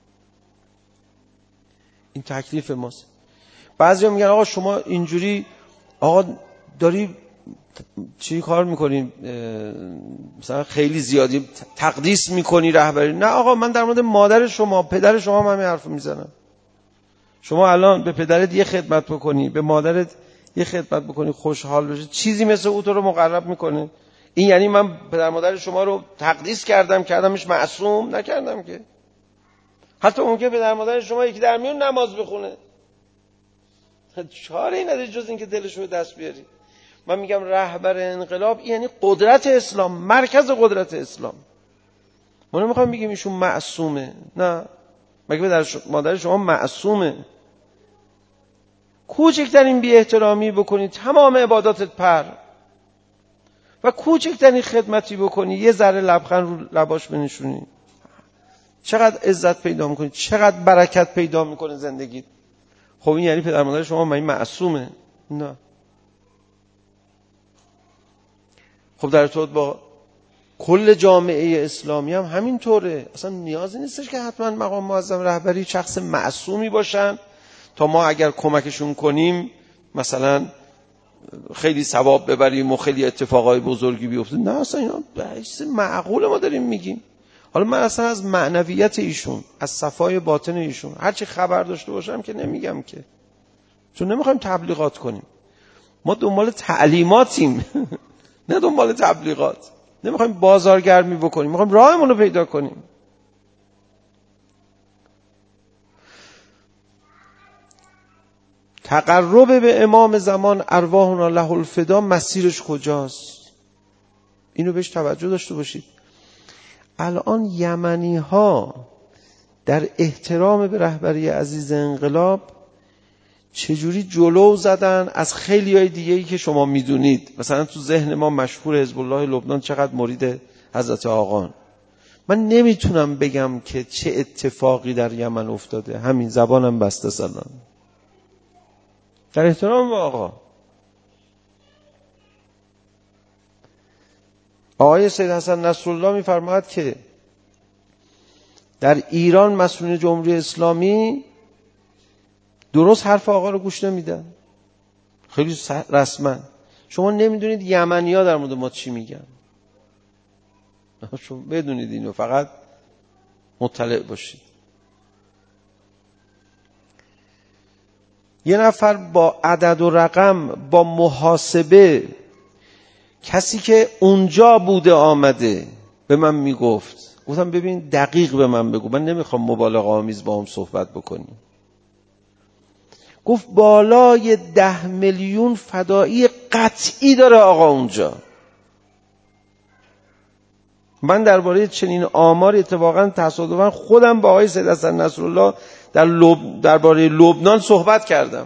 این تکلیف ماست. بعضیا میگن آقا شما اینجوری آقا داری چی کار میکنی، مثلا خیلی زیادی تقدیس میکنی رهبری. نه آقا، من در مورد مادر شما، پدر شما هم همین حرفو میزنم. شما الان به پدرت یه خدمت بکنی، به مادرت یه خدمت بکنی، خوشحال بشی، چیزی مثل او تو رو مقرب میکنه. این یعنی من پدر مادر شما رو تقدیس کردم، کردمش معصوم؟ نکردم که. حتی ممکنه پدر مادر شما یکی در میون نماز بخونه، چاره نداری جز این که دلش رو دست بیاری. من میگم رهبر انقلاب یعنی قدرت اسلام، مرکز قدرت اسلام. ما نمیخوایم بگیم ایشون معصومه، نه. مگه پدر مادر شما معصومه؟ کوچکترین بی احترامی بکنی تمام عباداتت پر، و کوچکترین خدمتی بکنی یه ذره لبخند رو لباش بنشونی، چقدر عزت پیدا میکنی، چقدر برکت پیدا میکنه زندگیت. خب این یعنی پدر مادر شما من معصومه؟ نه. خب در ارتباط با کل جامعه اسلامی هم همین طوره. اصلا نیازی نیستش که حتما مقام معظم رهبری شخص معصومی باشن تا ما اگر کمکشون کنیم مثلا خیلی ثواب ببریم و خیلی اتفاقای بزرگی بیفته. نه اصلا اینا بحث معقول ما داریم میگیم. حالا من اصلا از معنویت ایشون، از صفای باطن ایشون هرچی خبر داشته باشم که نمیگم که، چون نمیخوایم تبلیغات کنیم. ما دنبال تعلیماتیم نه دنبال تبلیغات. نمیخوایم بازارگرمی بکنیم، میخوایم راهمون رو پیدا کنیم. تقرب به امام زمان ارواحنا له الفدا مسیرش کجاست؟ اینو بهش توجه داشته باشید. الان یمنی ها در احترام به رهبری عزیز انقلاب چجوری جلو زدن از خیلی های دیگه ای که شما میدونید. مثلا تو ذهن ما مشهور حزب الله لبنان چقدر مرید حضرت آقان. من نمیتونم بگم که چه اتفاقی در یمن افتاده، همین زبانم بسته سلام. در احترام به آقا. آقای سید حسن نصرالله میفرماید که در ایران مسئولین جمهوری اسلامی درست حرف آقا رو گوش نمیدن، خیلی رسما. شما نمیدونید یمنی ها در مورد ما چی میگن، شما بدونید اینو، فقط مطلع باشید. یه نفر با عدد و رقم، با محاسبه، کسی که اونجا بوده آمده به من میگفت، گفتم ببین دقیق به من بگو، من نمیخوام مبالغه آمیز با هم صحبت بکنیم. گفت بالای ده میلیون فدایی قطعی داره آقا اونجا. من درباره چنین آمار اتفاقا تصادفاً خودم با آقای سید حسن نصرالله در لب... درباره لبنان صحبت کردم.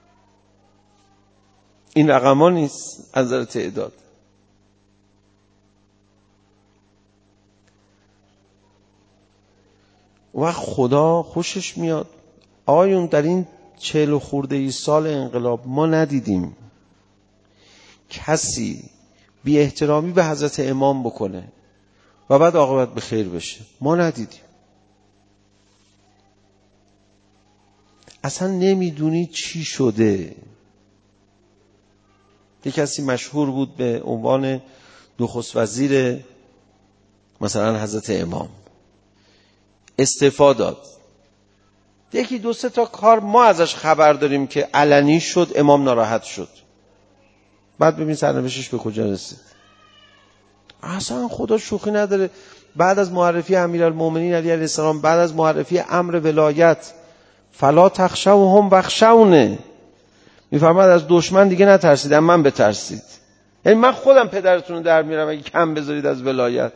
این رقما نیست از نظر تعداد. و خدا خوشش میاد. آقایون در این چهل و خورده ای سال انقلاب ما ندیدیم کسی بی احترامی به حضرت امام بکنه و بعد عاقبت به خیر بشه. ما ندیدیم. اصلا نمیدونی چی شده. یک کسی مشهور بود به عنوان نخست وزیر مثلا حضرت امام، استعفا داد. یکی دو سه تا کار ما ازش خبر داریم که علنی شد، امام ناراحت شد. بعد ببین سرنوشتش به کجا رسید. اصلا خدا شوخی نداره. بعد از معرفی امیرالمومنین علی علیه السلام، بعد از معرفی امر ولایت، فلا تخشوهم واخشونی، میفرماد از دشمن دیگه نترسید، اما من بترسید. یعنی من خودم پدرتون رو در میارم اگه کم بذارید از ولایت.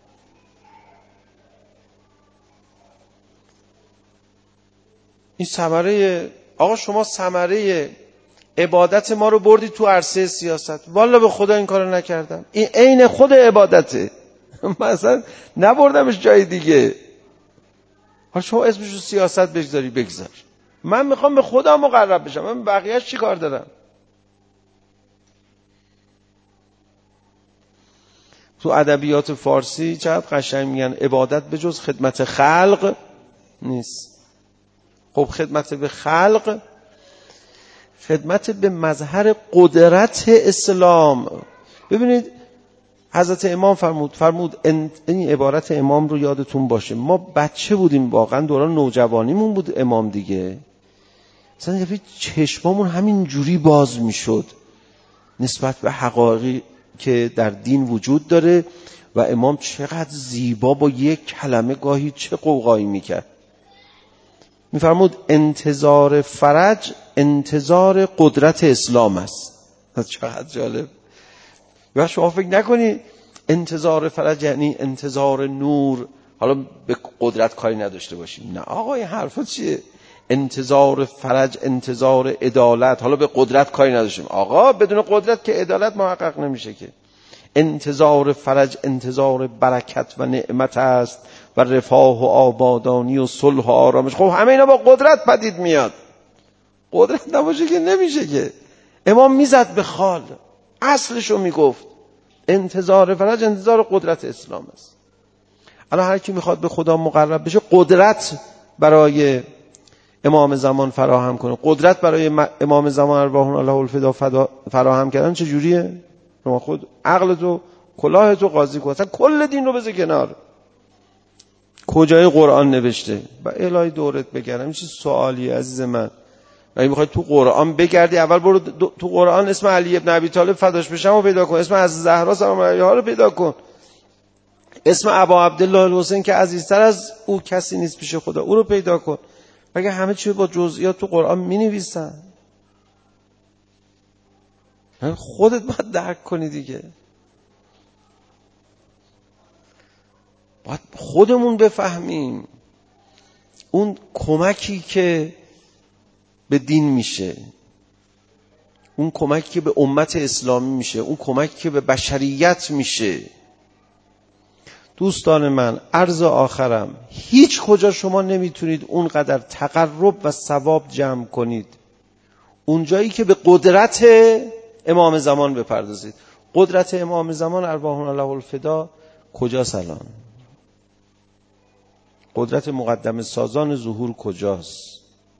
این ثمره، آقا شما ثمره عبادت ما رو بردی تو عرصه سیاست. والا به خدا این کارو نکردم. این عین خود عبادته. مثلا نبردمش جای دیگه. حالا شما اسمش رو سیاست بگذاری بگذار. من میخوام به خدا مقرب بشم. من بقیه‌اش چی کار دارم؟ تو ادبیات فارسی چقدر قشنگ میگن عبادت به جز خدمت خلق نیست. خب خدمت به خلق، خدمت به مظهر قدرت اسلام. ببینید حضرت امام فرمود فرمود این عبارت امام رو یادتون باشه. ما بچه بودیم، واقعا دوران نوجوانیمون بود امام دیگه. مثلا یه چشمامون همین جوری باز میشد نسبت به حقایقی که در دین وجود داره و امام چقدر زیبا با یک کلمه گاهی چه قوقایی میکرد. میفرمود انتظار فرج انتظار قدرت اسلام است. چقدر جالب. و شما فکر نکنید انتظار فرج یعنی انتظار نور، حالا به قدرت کاری نداشته باشیم. نه آقا این حرفا چیه؟ انتظار فرج انتظار عدالت، حالا به قدرت کاری نداشتیم. آقا بدون قدرت که عدالت محقق نمیشه که. انتظار فرج انتظار برکت و نعمت است و رفاه و آبادانی و صلح و آرامش. خب همه اینا با قدرت پدید میاد. قدرت نباشه که نمیشه که. امام میزد به خال، اصلشو میگفت. انتظار فرج انتظار قدرت اسلام است. الان هر کی میخواد به خدا مقرب بشه قدرت برای امام زمان فراهم کنه. قدرت برای امام زمان ارواحون الله الفدا فراهم کردن چه جوریه؟ شما خود عقلتو کلاهتو قاضی کن. اصلا کل دین رو بذار کنار. کجای قرآن نوشته؟ و الهی دورت بگردم. این چه سوالیه عزیز من؟ اگه میخوای تو قرآن بگردی اول برو تو قرآن اسم علی ابن ابی طالب فداش بشم رو پیدا کن، اسم از زهرا سلام علیها رو پیدا کن، اسم ابا عبدالله الحسین که عزیزتر از او کسی نیست پیش خدا او رو پیدا کن. مگه همه چی با جزئیات تو قرآن مینویسن؟ خودت باید درک کنی دیگه. باید خودمون بفهمیم اون کمکی که به دین میشه، اون کمکی که به امت اسلامی میشه، اون کمکی که به بشریت میشه. دوستان من، عرض آخرم، هیچ کجا شما نمیتونید اونقدر تقرب و ثواب جمع کنید اون جایی که به قدرت امام زمان بپردازید. قدرت امام زمان ارواحون الله الفدا کجاست الان؟ قدرت مقدم سازان ظهور کجاست؟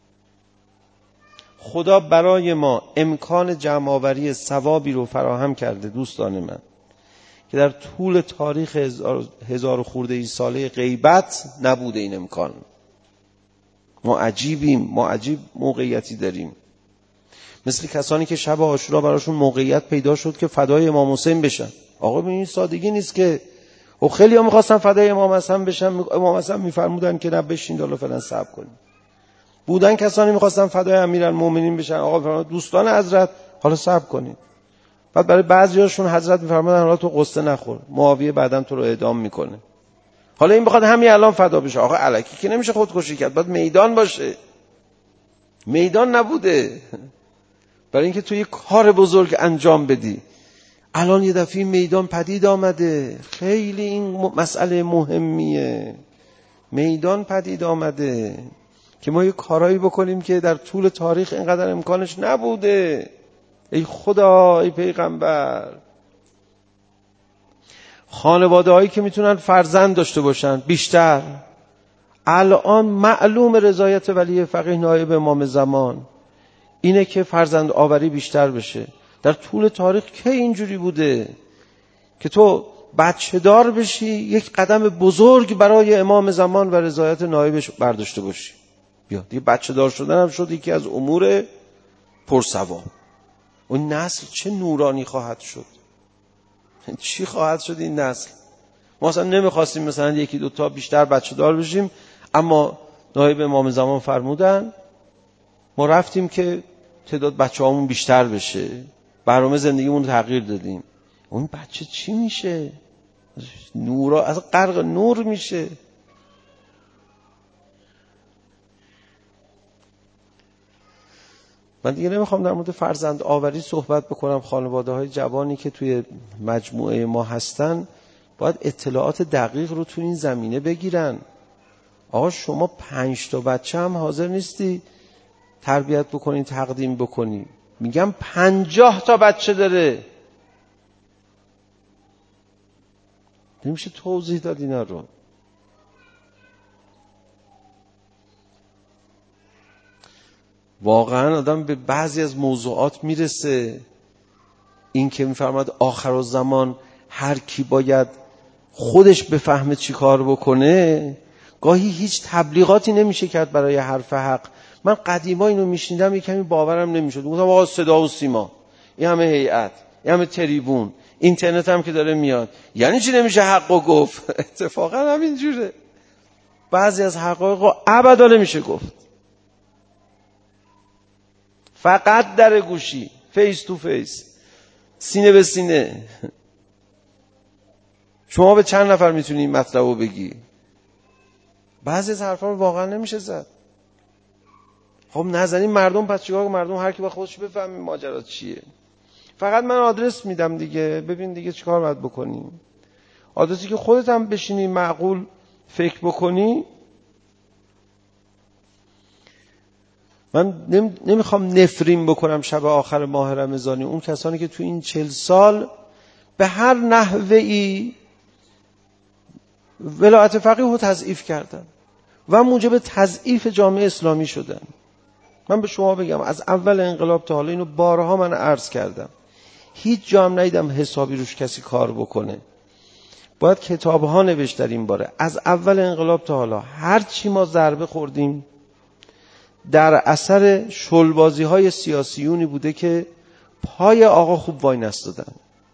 خدا برای ما امکان جمع‌آوری ثوابی رو فراهم کرده دوستان من که در طول تاریخ هزار, هزار خورده ای ساله غیبت نبوده این امکان. ما عجیبیم، ما عجیب موقعیتی داریم. مثل کسانی که شب عاشورا براشون موقعیت پیدا شد که فدای امام حسین بشن. آقا به این سادگی نیست که. و خیلی ها میخواستن فدای امام حسن بشن، امام حسن میفرمودن که نه بشین حالا فعلا صبر کنیم. بودن کسانی میخواستن فدای امیرالمومنین بشن، آقا فرمود دوستان حضرت حالا صبر کنید. بعد برای بعضیاشون حضرت میفرمودن حالا تو قصه نخور، معاویه بعداً تو رو اعدام میکنه. حالا این بخواد همین الان فدا بشه. آقا الکی که نمیشه خودکشی کرد، باید میدان باشه. میدان نبوده برای اینکه تو یه کار بزرگ انجام بدی. الان یه دفعه میدان پدید آمده. خیلی این مسئله مهمیه. میدان پدید آمده که ما یه کارایی بکنیم که در طول تاریخ اینقدر امکانش نبوده. ای خدا، ای پیغمبر، خانواده هایی که میتونن فرزند داشته باشن بیشتر. الان معلوم رضایت ولی فقیه نایب امام زمان اینه که فرزند آوری بیشتر بشه. در طول تاریخ که اینجوری بوده که تو بچه دار بشی یک قدم بزرگ برای امام زمان و رضایت نایبش برداشته باشی؟ بیا دیگه بچه دار شدن هم شد یکی از امور پرثواب. اون نسل چه نورانی خواهد شد، چی خواهد شد این نسل. ما اصلا نمیخواستیم مثلا یکی دوتا بیشتر بچه دار بشیم، اما نایب امام زمان فرمودن ما رفتیم که تعداد بچه هامون بیشتر بشه، برنامه زندگیمون رو تغییر دادیم. اون بچه چی میشه؟ نورا از غرق نور میشه. من دیگه نمیخوام در مورد فرزند آوری صحبت بکنم. خانواده های جوانی که توی مجموعه ما هستن باید اطلاعات دقیق رو تو این زمینه بگیرن. آقا شما پنج تا بچه هم حاضر نیستی تربیت بکنی، تقدیم بکنی، میگم پنجاه تا بچه داره. نمیشه توضیح داد اینا رو. واقعا آدم به بعضی از موضوعات میرسه، این که میفرماد آخرالزمان هر کی باید خودش بفهمه چی کار بکنه. گاهی هیچ تبلیغاتی نمیشه کرد برای حرف حق. من قدیما اینو میشنیدم یه کمی باورم نمیشد. گفتم آقا صدا و سیما، این همه هیئت، این همه تریبون، اینترنت هم که داره میاد، یعنی چی نمیشه حقو گفت؟ اتفاقا همین جوره. بعضی از حقایقو ابدا نمیشه گفت، فقط در گوشی، فیس تو فیس، سینه به سینه. شما به چند نفر میتونی این مطلبو بگی؟ بعضی از حرفا رو واقعا نمیشه زد. خب نزنیم مردم پس چیکار کنن؟ مردم هر کی با خودش بفهمه ماجرا چیه. فقط من آدرس میدم دیگه، ببین دیگه چیکار باید بکنیم. آدرسی که خودت هم بشینی معقول فکر بکنی. من نمیخوام نفرین بکنم شب آخر ماه رمضانی اون کسانی که تو این چل سال به هر نحوه‌ای ولایت فقیه رو تضعیف کردن و موجب تضعیف جامعه اسلامی شدن. من به شما بگم از اول انقلاب تا حالا اینو بارها من عرض کردم، هیچ جا هم ندیدم حسابی روش کسی کار بکنه. باید کتاب ها نوشت در این باره. از اول انقلاب تا حالا هر چی ما ضربه خوردیم در اثر شلبازی های سیاسیونی بوده که پای آقا خوب وای نستادن.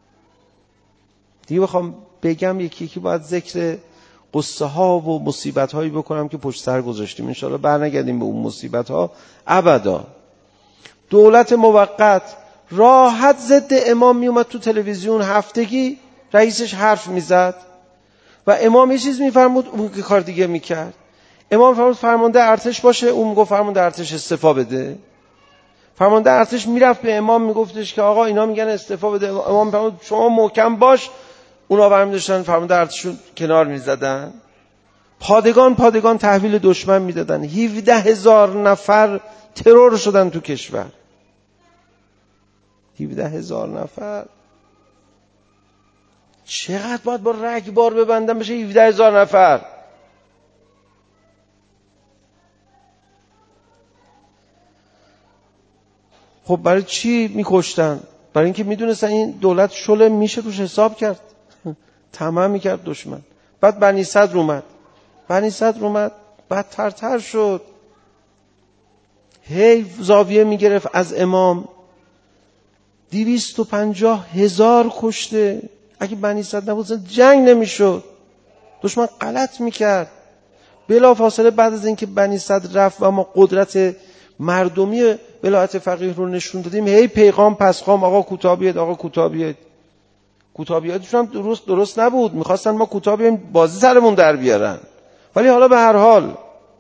دیگه بخوام بگم یکی یکی باید ذکر قصه ها و مصیبت هایی بکنم که پشت سر گذاشتیم. انشاءالله برنگردیم به اون مصیبت ها ابدا. دولت موقت راحت ضد امام می اومد تو تلویزیون، هفتگی رئیسش حرف میزد و امام یه چیز میفرمود اون که کار دیگه میکرد. امام فرمود فرمانده ارتش باشه، اون میگفت فرمانده ارتش استعفا بده. فرمانده ارتش میرفت به امام میگفتش که آقا اینا میگن استعفا بده. امام فرمود شما محکم باش. اونا برمی داشتن فرمانده ارتشون کنار میزدن. پادگان پادگان تحویل دشمن میدادن. هفده هزار نفر ترور شدن تو کشور. هفده هزار نفر. چقدر باید با رگبار ببندن بشه هفده هزار نفر؟ خب برای چی میکشتن؟ برای اینکه میدونستن این دولت شله میشه روش حساب کرد. تمام میکرد دشمن. بعد بنی صدر اومد. بنی صدر اومد بدترتر شد. هی زاویه میگرفت از امام. دویست و پنجاه هزار کشته. اگه بنی صدر نبود جنگ نمیشد. دشمن غلط میکرد. بلا فاصله بعد از اینکه بنی صدر رفت و ما قدرت مردمی ولایت فقیه رو نشون دادیم، هی پیغام پسخام آقا کوتاه بیاید، آقا کوتاه بیاید. کوتاه بیایدشون هم درست درست نبود. میخواستن ما کوتاه بیایم بازی سرمون در بیارن. ولی حالا به هر حال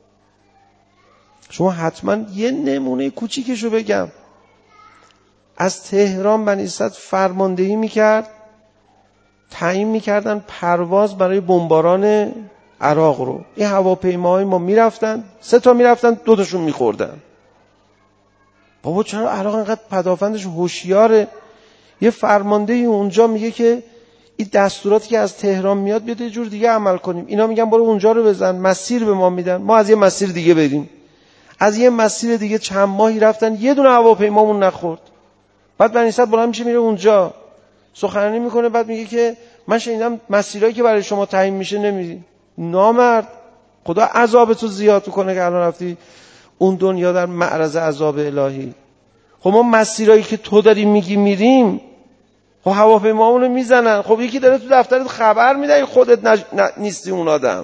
شما حتما یه نمونه کوچیکشو بگم. از تهران بنی صدر فرماندهی میکرد، تعیین میکردن پرواز برای بمباران عراق رو. این هواپیماهای ما میرفتن، سه تا میرفتن، دو تاشون میخوردن. بابا چرا عراق انقدر پدافندش هوشیاره؟ یه فرمانده اونجا میگه که این دستوراتی که از تهران میاد بیاد یه جور دیگه عمل کنیم. اینا میگن برو اونجا رو بزن، مسیر به ما میدن، ما از یه مسیر دیگه بریم. از یه مسیر دیگه چند ماهی رفتن، یه دونه هواپیمامون نخورد. بعد بنیصد بلند میشه میره اونجا سخنرانی میکنه، بعد میگه که من شنیدم مسیرایی که برای شما تعیین میشه نمیری. نامرد، خدا عذابتو زیاد کنه که الان رفتی اون دنیا در معرض عذاب الهی. خب ما مسیرایی که تو داری میگی میریم، خب هواپیمامونو میزنن. خب یکی داره تو دفترت خبر میده خودت نج... ن... نیستی اون آدم.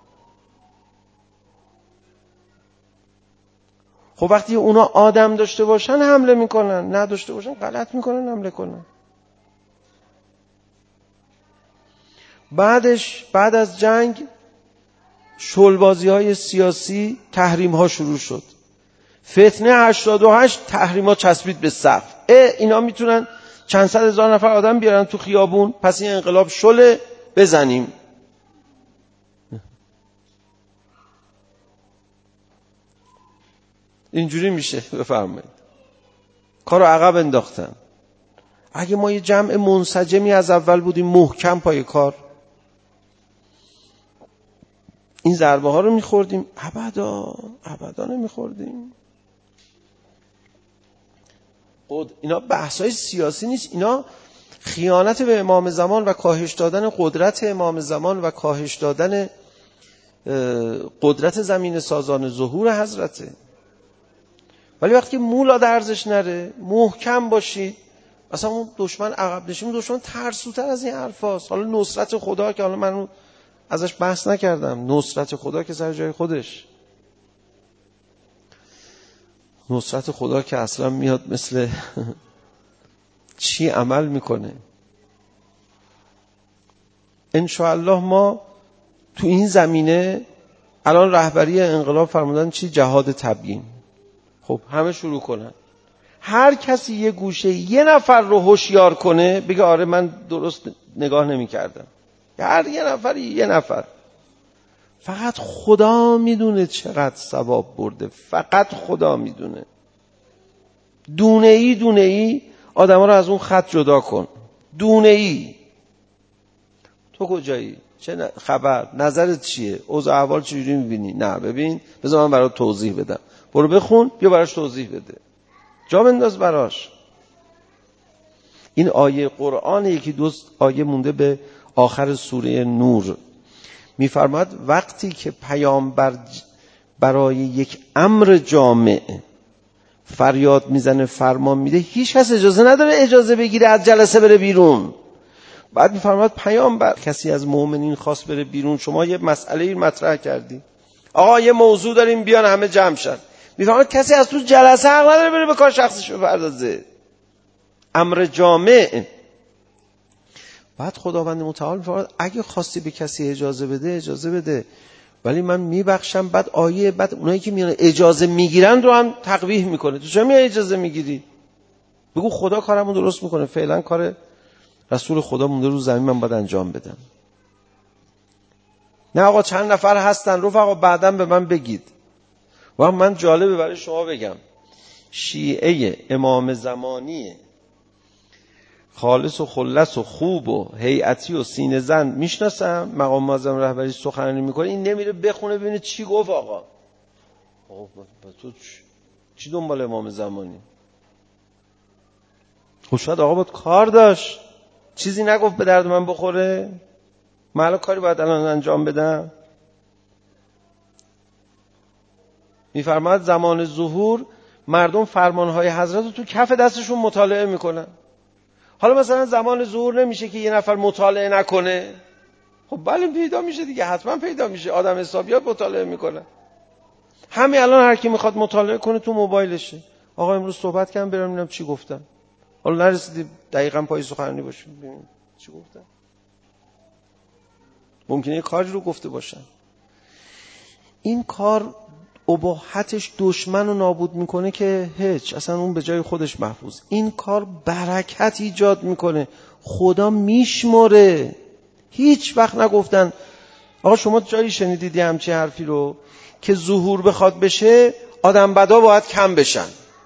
خب وقتی اونا آدم داشته باشن حمله میکنن، نداشته باشن غلط میکنن حمله کنن. بعدش بعد از جنگ شلبازی های سیاسی، تحریم ها شروع شد. فتنه هشتاد و هشت تحریم ها چسبید به سقف. اه اینا میتونن چند صد هزار نفر آدم بیارن تو خیابون، پس این انقلاب شله بزنیم. اینجوری میشه. بفرمایید. کارو عقب انداختن. اگه ما یه جمع منسجمی از اول بودیم، محکم پای کار، این ضربه ها رو میخوردیم؟ ابدا ابدا نمیخوردیم. اینا بحث های سیاسی نیست، اینا خیانت به امام زمان و کاهش دادن قدرت امام زمان و کاهش دادن قدرت زمین سازان ظهور حضرته. ولی وقتی مولا درزش نره، محکم باشید. اصلا اون دشمن عقب نشین، دشمن ترسوتر از این حرفاست. حالا نصرت خدا که حالا من ازش بحث نکردم، نصرت خدا که سر جای خودش، نصرت خدا که اصلا میاد مثل چی عمل میکنه. انشاءالله ما تو این زمینه الان رهبری انقلاب فرمودن چی؟ جهاد تبیین. خب همه شروع کنن، هر کسی یه گوشه یه نفر رو هوشیار کنه بگه آره من درست نگاه نمی کردم. هر یه نفری یه نفر، فقط خدا میدونه چقدر ثواب برده، فقط خدا میدونه. دونه ای دونه ای آدم ها رو از اون خط جدا کن. دونه ای. تو کجایی؟ چه خبر؟ نظرت چیه؟ اوضاع احوال چجوری میبینی؟ نه ببین بذار من برات توضیح بدم. برو بخون، بیا براش توضیح بده، جا بنداز براش. این آیه قرآن، یکی دو آیه مونده به آخر سوره نور، میفرماد وقتی که پیامبر برای یک امر جامع فریاد میزنه، فرمان میده، هیچ کس اجازه نداره اجازه بگیره از جلسه بره بیرون. بعد میفرماد پیامبر، کسی از مؤمنین خواست بره بیرون، شما یه مسئله مطرح کردی، آقا یه موضوع داریم بیان همه جمع شن، میفرماد کسی از تو جلسه حق نداره بره به کار شخصیش بپردازه. امر جامع. بعد خداوند متعال میفرماد اگه خواستی به کسی اجازه بده اجازه بده، ولی من میبخشم. بعد آیه بعد اونایی که میان اجازه میگیرن رو هم تقبیح میکنه. تو چرا میای اجازه میگیری؟ بگو خدا کارمو درست میکنه، فعلا کار رسول خدا مونده رو زمین، من باید انجام بدم. نه آقا چند نفر هستن رفقا بعداً به من بگید. و من جالبه برای شما بگم، شیعه امام زمانی خالص و خلص و خوب و هیئتی و سینه زن میشناسم، مقام معظم رهبری سخنرانی میکنه، این نمیره بخونه ببینه چی گفت. آقا آقا تو چی دنبال امام زمانی؟ خوشحال آقا باید کار داشت، چیزی نگفت به درد من بخوره، من الان کاری باید الان انجام بدم. میفرماد زمان ظهور مردم فرمانهای حضرت رو تو کف دستشون مطالعه میکنن. حالا مثلا زمان ظهور نمیشه که یه نفر مطالعه نکنه؟ خب بله پیدا میشه دیگه، حتما پیدا میشه، آدم حسابیات مطالعه میکنه. همین الان هر کی میخواد مطالعه کنه تو موبایلشه. آقا امروز صحبت کردم برام ببینم چی گفتن، حالا نرسیدی دقیقاً پای سخنرانی باشیم ببینیم چی گفتن، ممکنه یه کاری رو گفته باشن. این کار اباحتش دشمن رو نابود میکنه که هیچ، اصلا اون به جای خودش محفوظ. این کار برکت ایجاد میکنه، خدا میشمره. هیچ وقت نگفتن آقا شما جایی شنیدید همچین حرفی رو که ظهور بخواد بشه آدم بدا باید کم بشن؟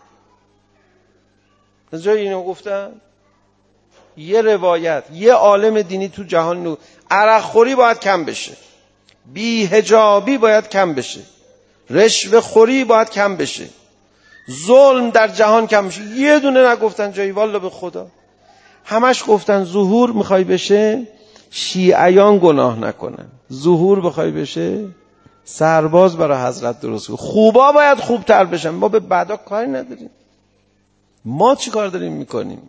از جایی اینو گفتن؟ یه روایت یه عالم دینی تو جهان نو عرق خوری باید کم بشه، بی حجابی باید کم بشه، رشوه خوری باید کم بشه، ظلم در جهان کم بشه. یه دونه نگفتن جایی، والله به خدا. همش گفتن ظهور میخوای بشه شیعیان گناه نکنن، ظهور بخوای بشه سرباز برای حضرت درست کن، خوبا باید خوبتر بشن. ما به بعدا کاری نداریم، ما چی کار داریم میکنیم؟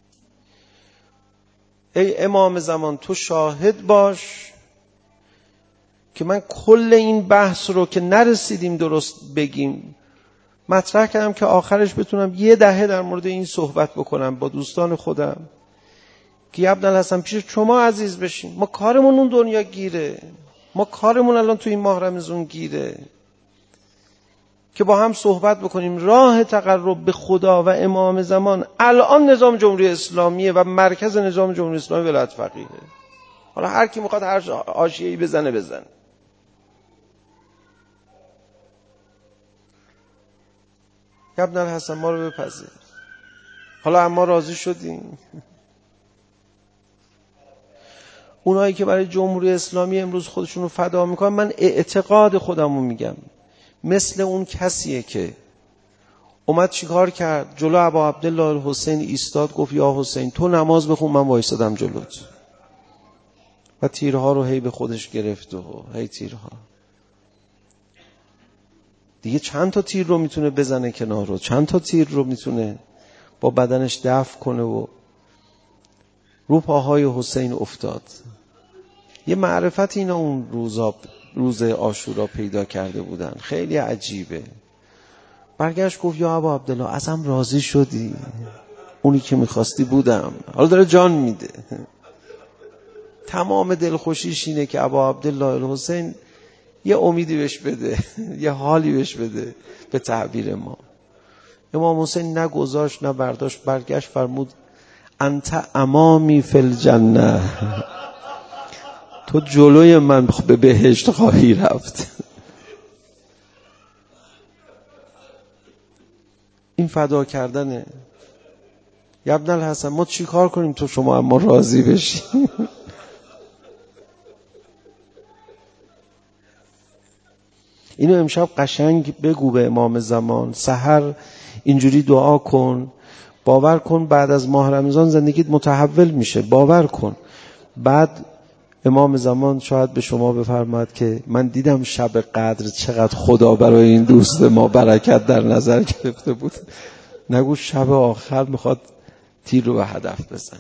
ای امام زمان تو شاهد باش که من کل این بحث رو که نرسیدیم درست بگیم مطرح کردم که آخرش بتونم یه دهه در مورد این صحبت بکنم با دوستان خودم که عبدالحسن پیش شما عزیز بشین. ما کارمون اون دنیا گیره، ما کارمون الان تو این ماه رمضان گیره که با هم صحبت بکنیم راه تقرب به خدا و امام زمان. الان نظام جمهوری اسلامیه و مرکز نظام جمهوری اسلامی ولایت فقیهه. حالا هر کی میخواد هر حاشیه‌ای بزنه بزنه. ابن الحسن ما رو بپذیر. حالا اما راضی شدیم. اونایی که برای جمهوری اسلامی امروز خودشون رو فدا میکنن، من اعتقاد خودم رو میگم، مثل اون کسیه که اومد چیکار کرد؟ جلو ابا عبدالله الحسین ایستاد، گفت یا حسین تو نماز بخون من وایسادم جلوت، و تیرها رو هی به خودش گرفت و هی تیرها. دیگه چند تا تیر رو میتونه بزنه کنار رو، چند تا تیر رو میتونه با بدنش دفع کنه و رو پاهای حسین افتاد. یه معرفت اینا اون روزا روز عاشورا پیدا کرده بودن، خیلی عجیبه. برگشت گفت یا ابا عبدالله ازم راضی شدی؟ اونی که میخواستی بودم، حالا داره جان میده. تمام دلخوشیش اینه که ابا عبدالله الحسین یه امیدی بهش بده، یه حالی بهش بده. به تعبیر ما امام حسین نه گذاشت نه برداشت، برگشت فرمود انت امامی فی الجنه، تو جلوی من به بهشت خواهی رفت. این فدا کردنه. یا ابن الحسن ما چی کار کنیم تو شما اما راضی بشی؟ اینو امشب قشنگ بگو به امام زمان، سحر اینجوری دعا کن، باور کن بعد از ماه رمضان زندگیت متحول میشه، باور کن. بعد امام زمان شاید به شما بفرماید که من دیدم شب قدر چقدر خدا برای این دوست ما برکت در نظر گرفته بود. نگو شب آخر میخواد تیر رو به هدف بزنه.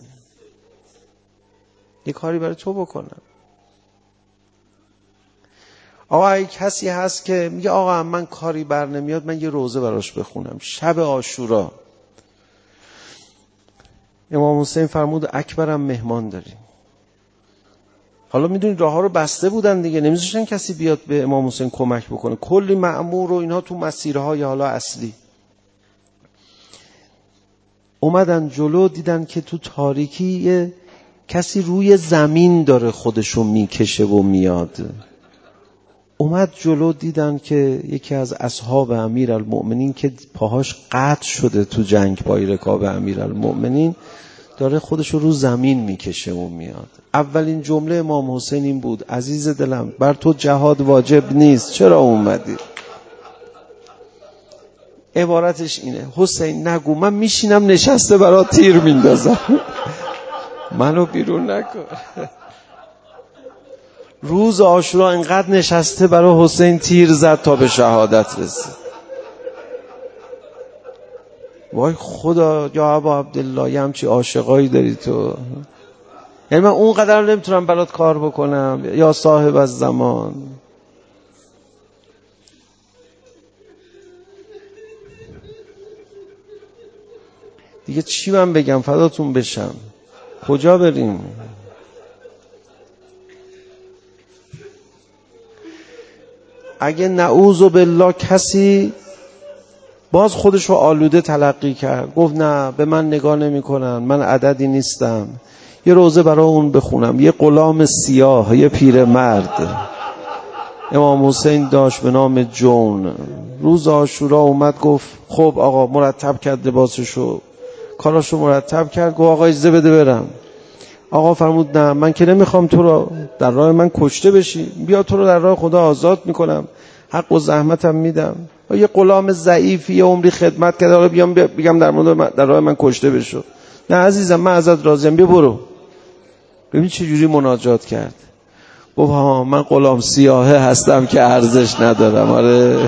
یه کاری برای تو بکنم. آقا اگه کسی هست که میگه آقا من کاری بر نمیاد، من یه روزه براش بخونم شب عاشورا. امام حسین فرمود اکبرم مهمان داریم. حالا میدونید راه ها رو بسته بودن دیگه، نمیذاشتن کسی بیاد به امام حسین کمک بکنه، کلی مأمور و اینها تو مسیرهای حالا اصلی اومدن جلو، دیدن که تو تاریکی کسی روی زمین داره خودشو میکشه و میاد. اومد جلو، دیدن که یکی از اصحاب امیرالمؤمنین که پاهاش قطع شده تو جنگ با رکاب امیرالمؤمنین داره خودشو رو زمین میکشه و میاد. اولین جمله امام حسین این بود عزیز دلم بر تو جهاد واجب نیست، چرا اومدی؟ عبارتش اینه حسین نگو من میشینم نشسته برای تیر میندازم، منو بیرون نکن. روز عاشورا اینقدر نشسته برای حسین تیر زد تا به شهادت رسید. وای خدا یا ابا عبدالله یه همچی عاشقایی داری تو، یعنی من اون قدر نمیتونم برات کار بکنم یا صاحب از زمان. دیگه چی من بگم فداتون بشم، کجا بریم؟ اگه نعوذ بالله کسی باز خودش رو آلوده تلقی کرد، گفت نه به من نگاه نمی کنن، من عددی نیستم، یه روزه برای اون بخونم، یه غلام سیاه، یه پیر مرد. امام حسین داشت به نام جون. روز عاشورا اومد گفت خب آقا مرتب کرد لباسشو، کاراشو مرتب کرد. گفت آقا اجازه بده برم. آقا فرمود نه من که نمیخوام تو رو در راه من کشته بشی، بیا تو رو در راه خدا آزاد میکنم، حق و زحمتم میدم. یه غلام ضعیفی یه عمری خدمت کرده، حالا بیام بگم در مورد در راه من کشته بشو؟ نه عزیزم من ازت راضیم، بیا برو. ببین چه جوری مناجات کرد. گفت ها من غلام سیاهه هستم که ارزش ندارم. آره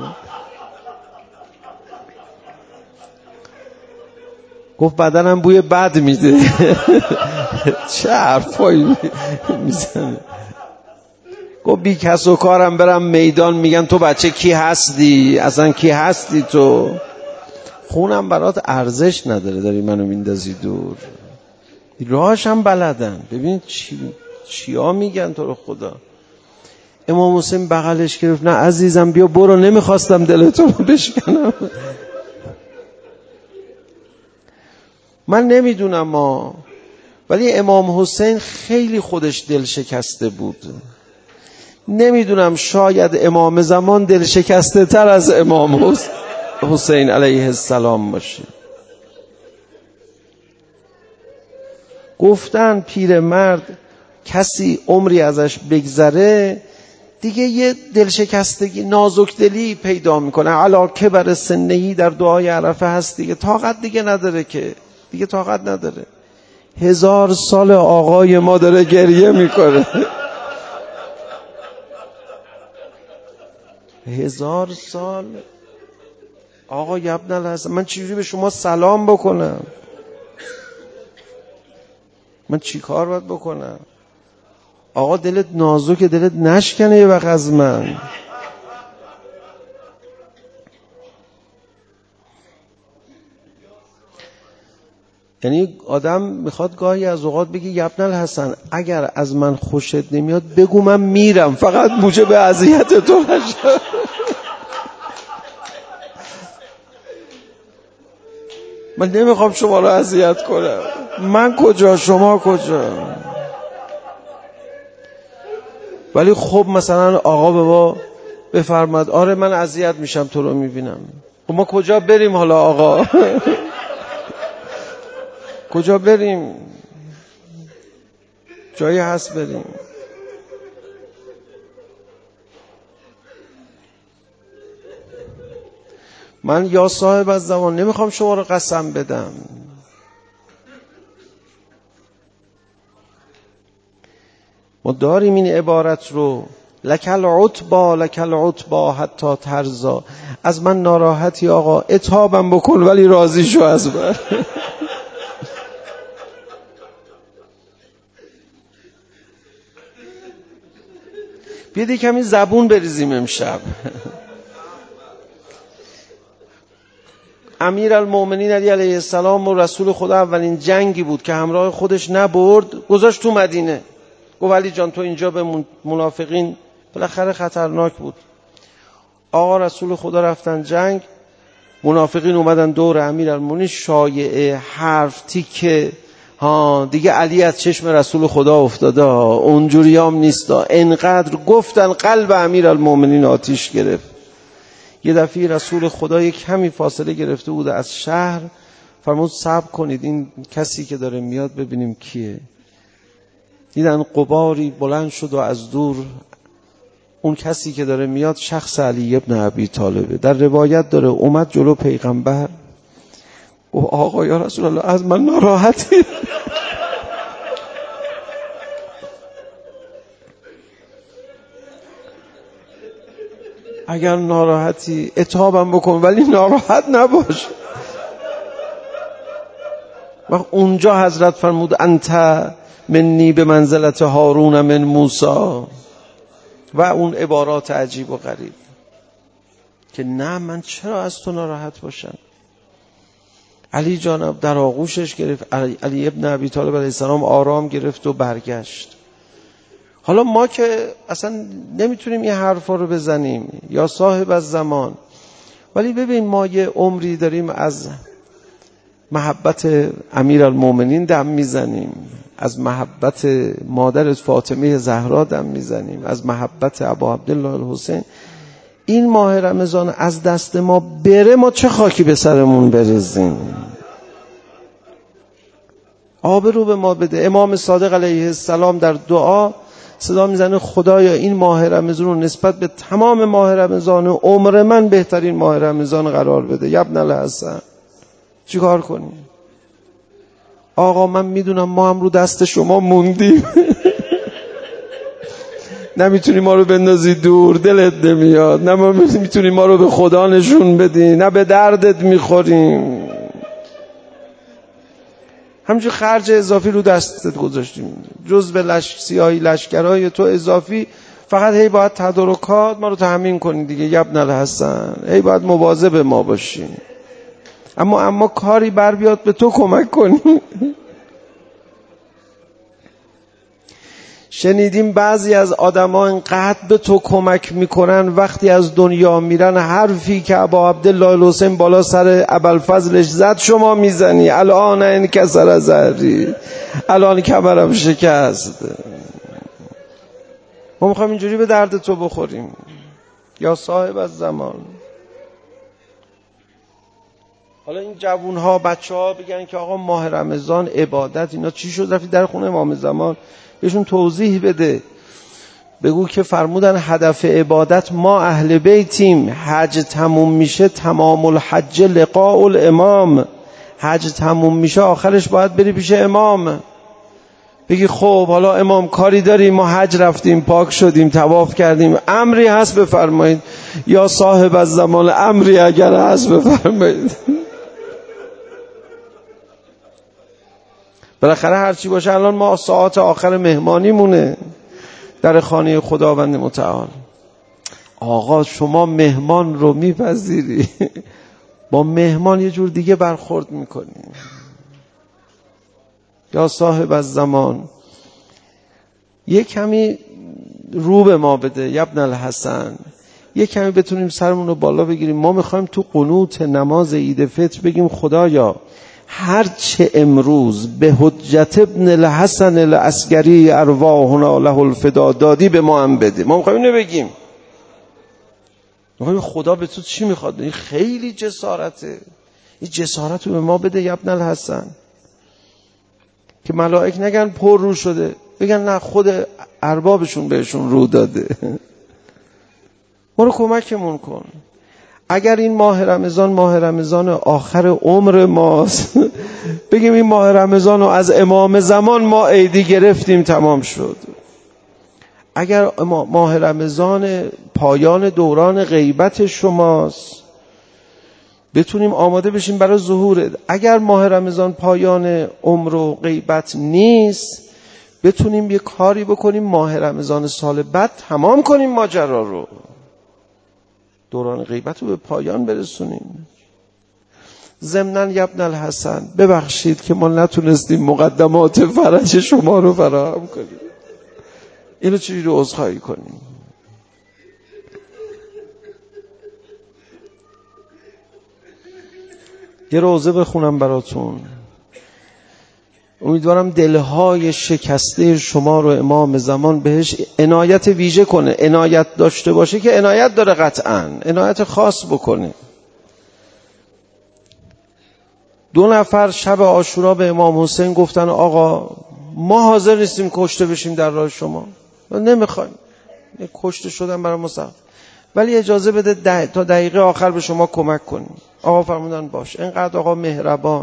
گفت بدنم بوی بد میده. چه حرفایی میزنه. گفت بی کس و کارم برم میدان، میگن تو بچه کی هستی، اصلا کی هستی تو، خونم برات ارزش نداره، داری منو میندازی دور. راهش هم بلدن. ببین چی چیا میگن تو رو خدا. امام حسین بغلش گرفت نه عزیزم بیا برو، نمیخواستم دلتو بشکنم. من نمیدونم ما، ولی امام حسین خیلی خودش دل شکسته بود. نمیدونم شاید امام زمان دل شکسته تر از امام حسین علیه السلام باشه. گفتن پیرمرد کسی عمری ازش بگذره دیگه یه دلشکستگی، نازکدلی پیدا میکنه. علا کبر سنهی در دعای عرفه هست دیگه، طاقت دیگه نداره، که دیگه طاقت نداره. هزار سال آقای ما داره گریه میکنه. هزار سال. آقا ابن الحسن من چجوری به شما سلام بکنم؟ من چی کار باید بکنم؟ آقا دلت نازک، دلت نشکنه یه وقت از من. یعنی آدم میخواد گاهی از اوقات بگی ابن الحسن اگر از من خوشت نمیاد بگو من میرم، فقط موجب اذیت تو نشه. من نمیخوام شما رو اذیت کنم. من کجا شما کجا؟ ولی خب مثلا آقا به ما بفرماد آره من اذیت میشم تو رو میبینم. خب ما کجا بریم حالا آقا؟ کجا بریم؟ جایی هست بریم؟ من یا صاحب از زمان نمیخوام شما رو قسم بدم. ما داریم این عبارت رو لکل عتبا لکل عتبا حتی ترزا. از من ناراحتی آقا عتابم بکن ولی راضی شو از من. بیاید کمی زبون بریزیم امشب. امیرالمومنین علی علیه السلام و رسول خدا اولین جنگی بود که همراه خودش نبرد، گذاشت تو مدینه. گفت علی جان تو اینجا به منافقین، بالاخره خطرناک بود. آقا رسول خدا رفتن جنگ، منافقین اومدن دور امیرالمومنین، شایعه حرف تیکه ها دیگه علی از چشم رسول خدا افتاده ها، اونجوری هم نیست ها. انقدر گفتن قلب امیرالمومنین آتیش گرفت. یه دفعه رسول خدا یک کمی فاصله گرفته بود از شهر، فرمود صبر کنید این کسی که داره میاد ببینیم کیه. دیدن غباری بلند شد و از دور اون کسی که داره میاد شخص علی ابن ابی طالبه. در روایت داره اومد جلو پیغمبر و آقا یا رسول الله از من ناراحتی؟ اگر ناراحتی عتابم بکن ولی ناراحت نباش. و اونجا حضرت فرمود انت منی به منزلت هارون من موسی، و اون عبارات عجیب و غریب که نه من چرا از تو ناراحت باشم. علی جانب در آغوشش گرفت. علی ابن ابی طالب علیه السلام آرام گرفت و برگشت. حالا ما که اصلا نمیتونیم این حرفا رو بزنیم یا صاحب از زمان، ولی ببین ما یه عمری داریم از محبت امیرالمومنین دم میزنیم، از محبت مادر فاطمه زهرا دم میزنیم، از محبت ابا عبدالله الحسین. این ماه رمضان از دست ما بره، ما چه خاکی به سرمون بریزیم؟ آب رو به ما بده. امام صادق علیه السلام در دعا صدا میزنه خدایا این ماه رمضان رو نسبت به تمام ماه رمضان و عمر من بهترین ماه رمضان قرار بده. یا ابن الحسن چی کار کنیم؟ آقا من میدونم ما هم رو دست شما موندیم نمیتونی ما رو بندازی دور، دلت نمیاد، نه ما میتونی ما رو به خدا نشون بدی، نه به دردت میخوریم، همچون خرج اضافی رو دستت گذاشتیم، جز به لش... سیاهی لشکرهای تو اضافی، فقط هی باید تدارکات ما رو تأمین کنی دیگه. یا ابن الحسن هی باید مواظب ما باشی، اما اما کاری بر بیاد به تو کمک کنی. شنیدیم بعضی از آدما اینقدر به تو کمک میکنن وقتی از دنیا میرن حرفی که ابا عبدالله الحسین بالا سر ابوالفضلش زد شما میزنی الان این کسر زهری، الان کمرم شکست. ما میخوایم اینجوری به درد تو بخوریم یا صاحب از زمان؟ حالا این جوون ها بچه ها بگن که آقا ماه رمضان عبادت اینا چی شد؟ رفتی در خونه امام زمان بهشون توضیح بده، بگو که فرمودن هدف عبادت ما اهل بیتیم، حج تموم میشه تمام الحج لقاء الامام، حج تموم میشه آخرش باید بری پیش امام، بگی خب حالا امام کاری داری؟ ما حج رفتیم پاک شدیم طواف کردیم، امری هست بفرمایید یا صاحب از زمان، امری اگر هست بفرمایید. بالاخره هرچی باشه الان ما ساعت آخر مهمانی مونه در خانه خداوند متعال. آقا شما مهمان رو میپذیری، با مهمان یه جور دیگه برخورد میکنی. یا صاحب از زمان یه کمی رو به ما بده یا ابن الحسن، یه کمی بتونیم سرمون رو بالا بگیریم. ما میخوایم تو قنوت نماز عید فطر بگیم خدایا هرچه امروز به حجت ابن الحسن العسکری ارواحنا له الفدا دادی به ما هم بده. ما میخوایم اینو بگیم. میخوایم خدا به تو چی میخواد؟ این خیلی جسارته، این جسارت رو به ما بده یا ابن الحسن، که ملائک نگن پر رو شده، بگن نه خود اربابشون بهشون رو داده. ما رو کمکمون کن. اگر این ماه رمضان ماه رمضان آخر عمر ماست، بگیم این ماه رمضان رو از امام زمان ما عیدی گرفتیم تمام شد. اگر ماه رمضان پایان دوران غیبت شماست، بتونیم آماده بشیم برای ظهور. اگر ماه رمضان پایان عمر و غیبت نیست، بتونیم یه کاری بکنیم ماه رمضان سال بعد تمام کنیم ماجرا رو، دوران غیبت رو به پایان برسونیم. ضمناً یا ابن الحسن ببخشید که ما نتونستیم مقدمات فرج شما رو فراهم کنیم، اینو چجوری رو عذرخواهی کنیم؟ یه روزه بخونم براتون، امیدوارم دلهای شکسته شما رو امام زمان بهش عنایت ویژه کنه. عنایت داشته باشه که عنایت داره قطعاً، عنایت خاص بکنه. دو نفر شب عاشورا به امام حسین گفتن آقا ما حاضر نیستیم کشته بشیم در راه شما، ما نمیخوایم، کشته شدن برای ما سخت، ولی اجازه بده ده تا دقیقه آخر به شما کمک کنیم. آقا فرمودن باش. اینقدر آقا مهربان،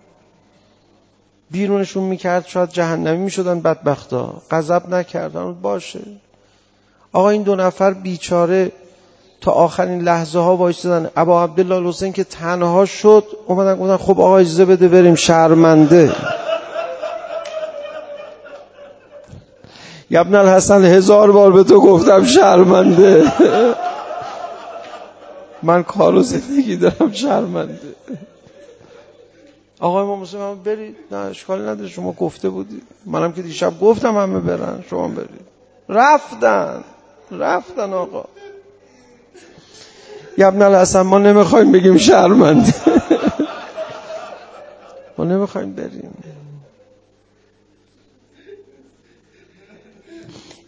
بیرونشون میکرد شاید جهنمی میشدن بدبختا، غضب نکردن، باشه. آقا این دو نفر بیچاره تا آخرین لحظه ها وایسادن. ابا عبدالله الحسین که تنها شد اومدن گفتن خب آقا اجازه بده بریم، شرمنده. یا ابن الحسن هزار بار به تو گفتم شرمنده، من کار و زندگی دارم، شرمنده. آقای امام حسین هم برید، نه اشکال نداره، شما گفته بودید، منم که دیشب گفتم همه برن، شما برید. رفتن رفتن آقا. یا ابن الحسن ما نمیخوایم بگیم شرمنده، ما نمیخوایم بریم.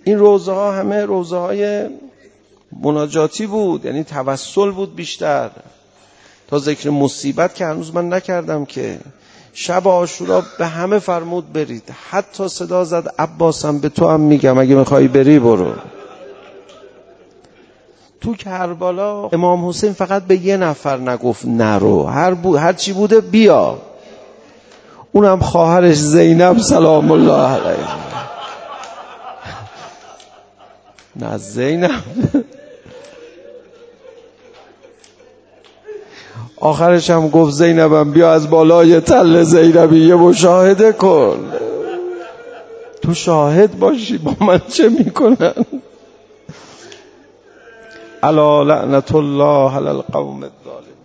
این روزه ها همه روزه های مناجاتی بود، یعنی توسل بود بیشتر. تا ذکر مصیبت که هنوز من نکردم که شب عاشورا به همه فرمود برید، حتی صدا زد عباسم به تو هم میگم اگه میخوای بری برو. تو کربلا امام حسین فقط به یه نفر نگفت نرو، هر, بو... هر چی بوده بیا، اونم خواهرش زینب سلام الله علیها. نه زینب آخرش هم گفت زینبم بیا از بالای تل زینبی یه مشاهده کن، تو شاهد باشی با من چه میکنن. الا لعنت الله علی القوم الظالمین.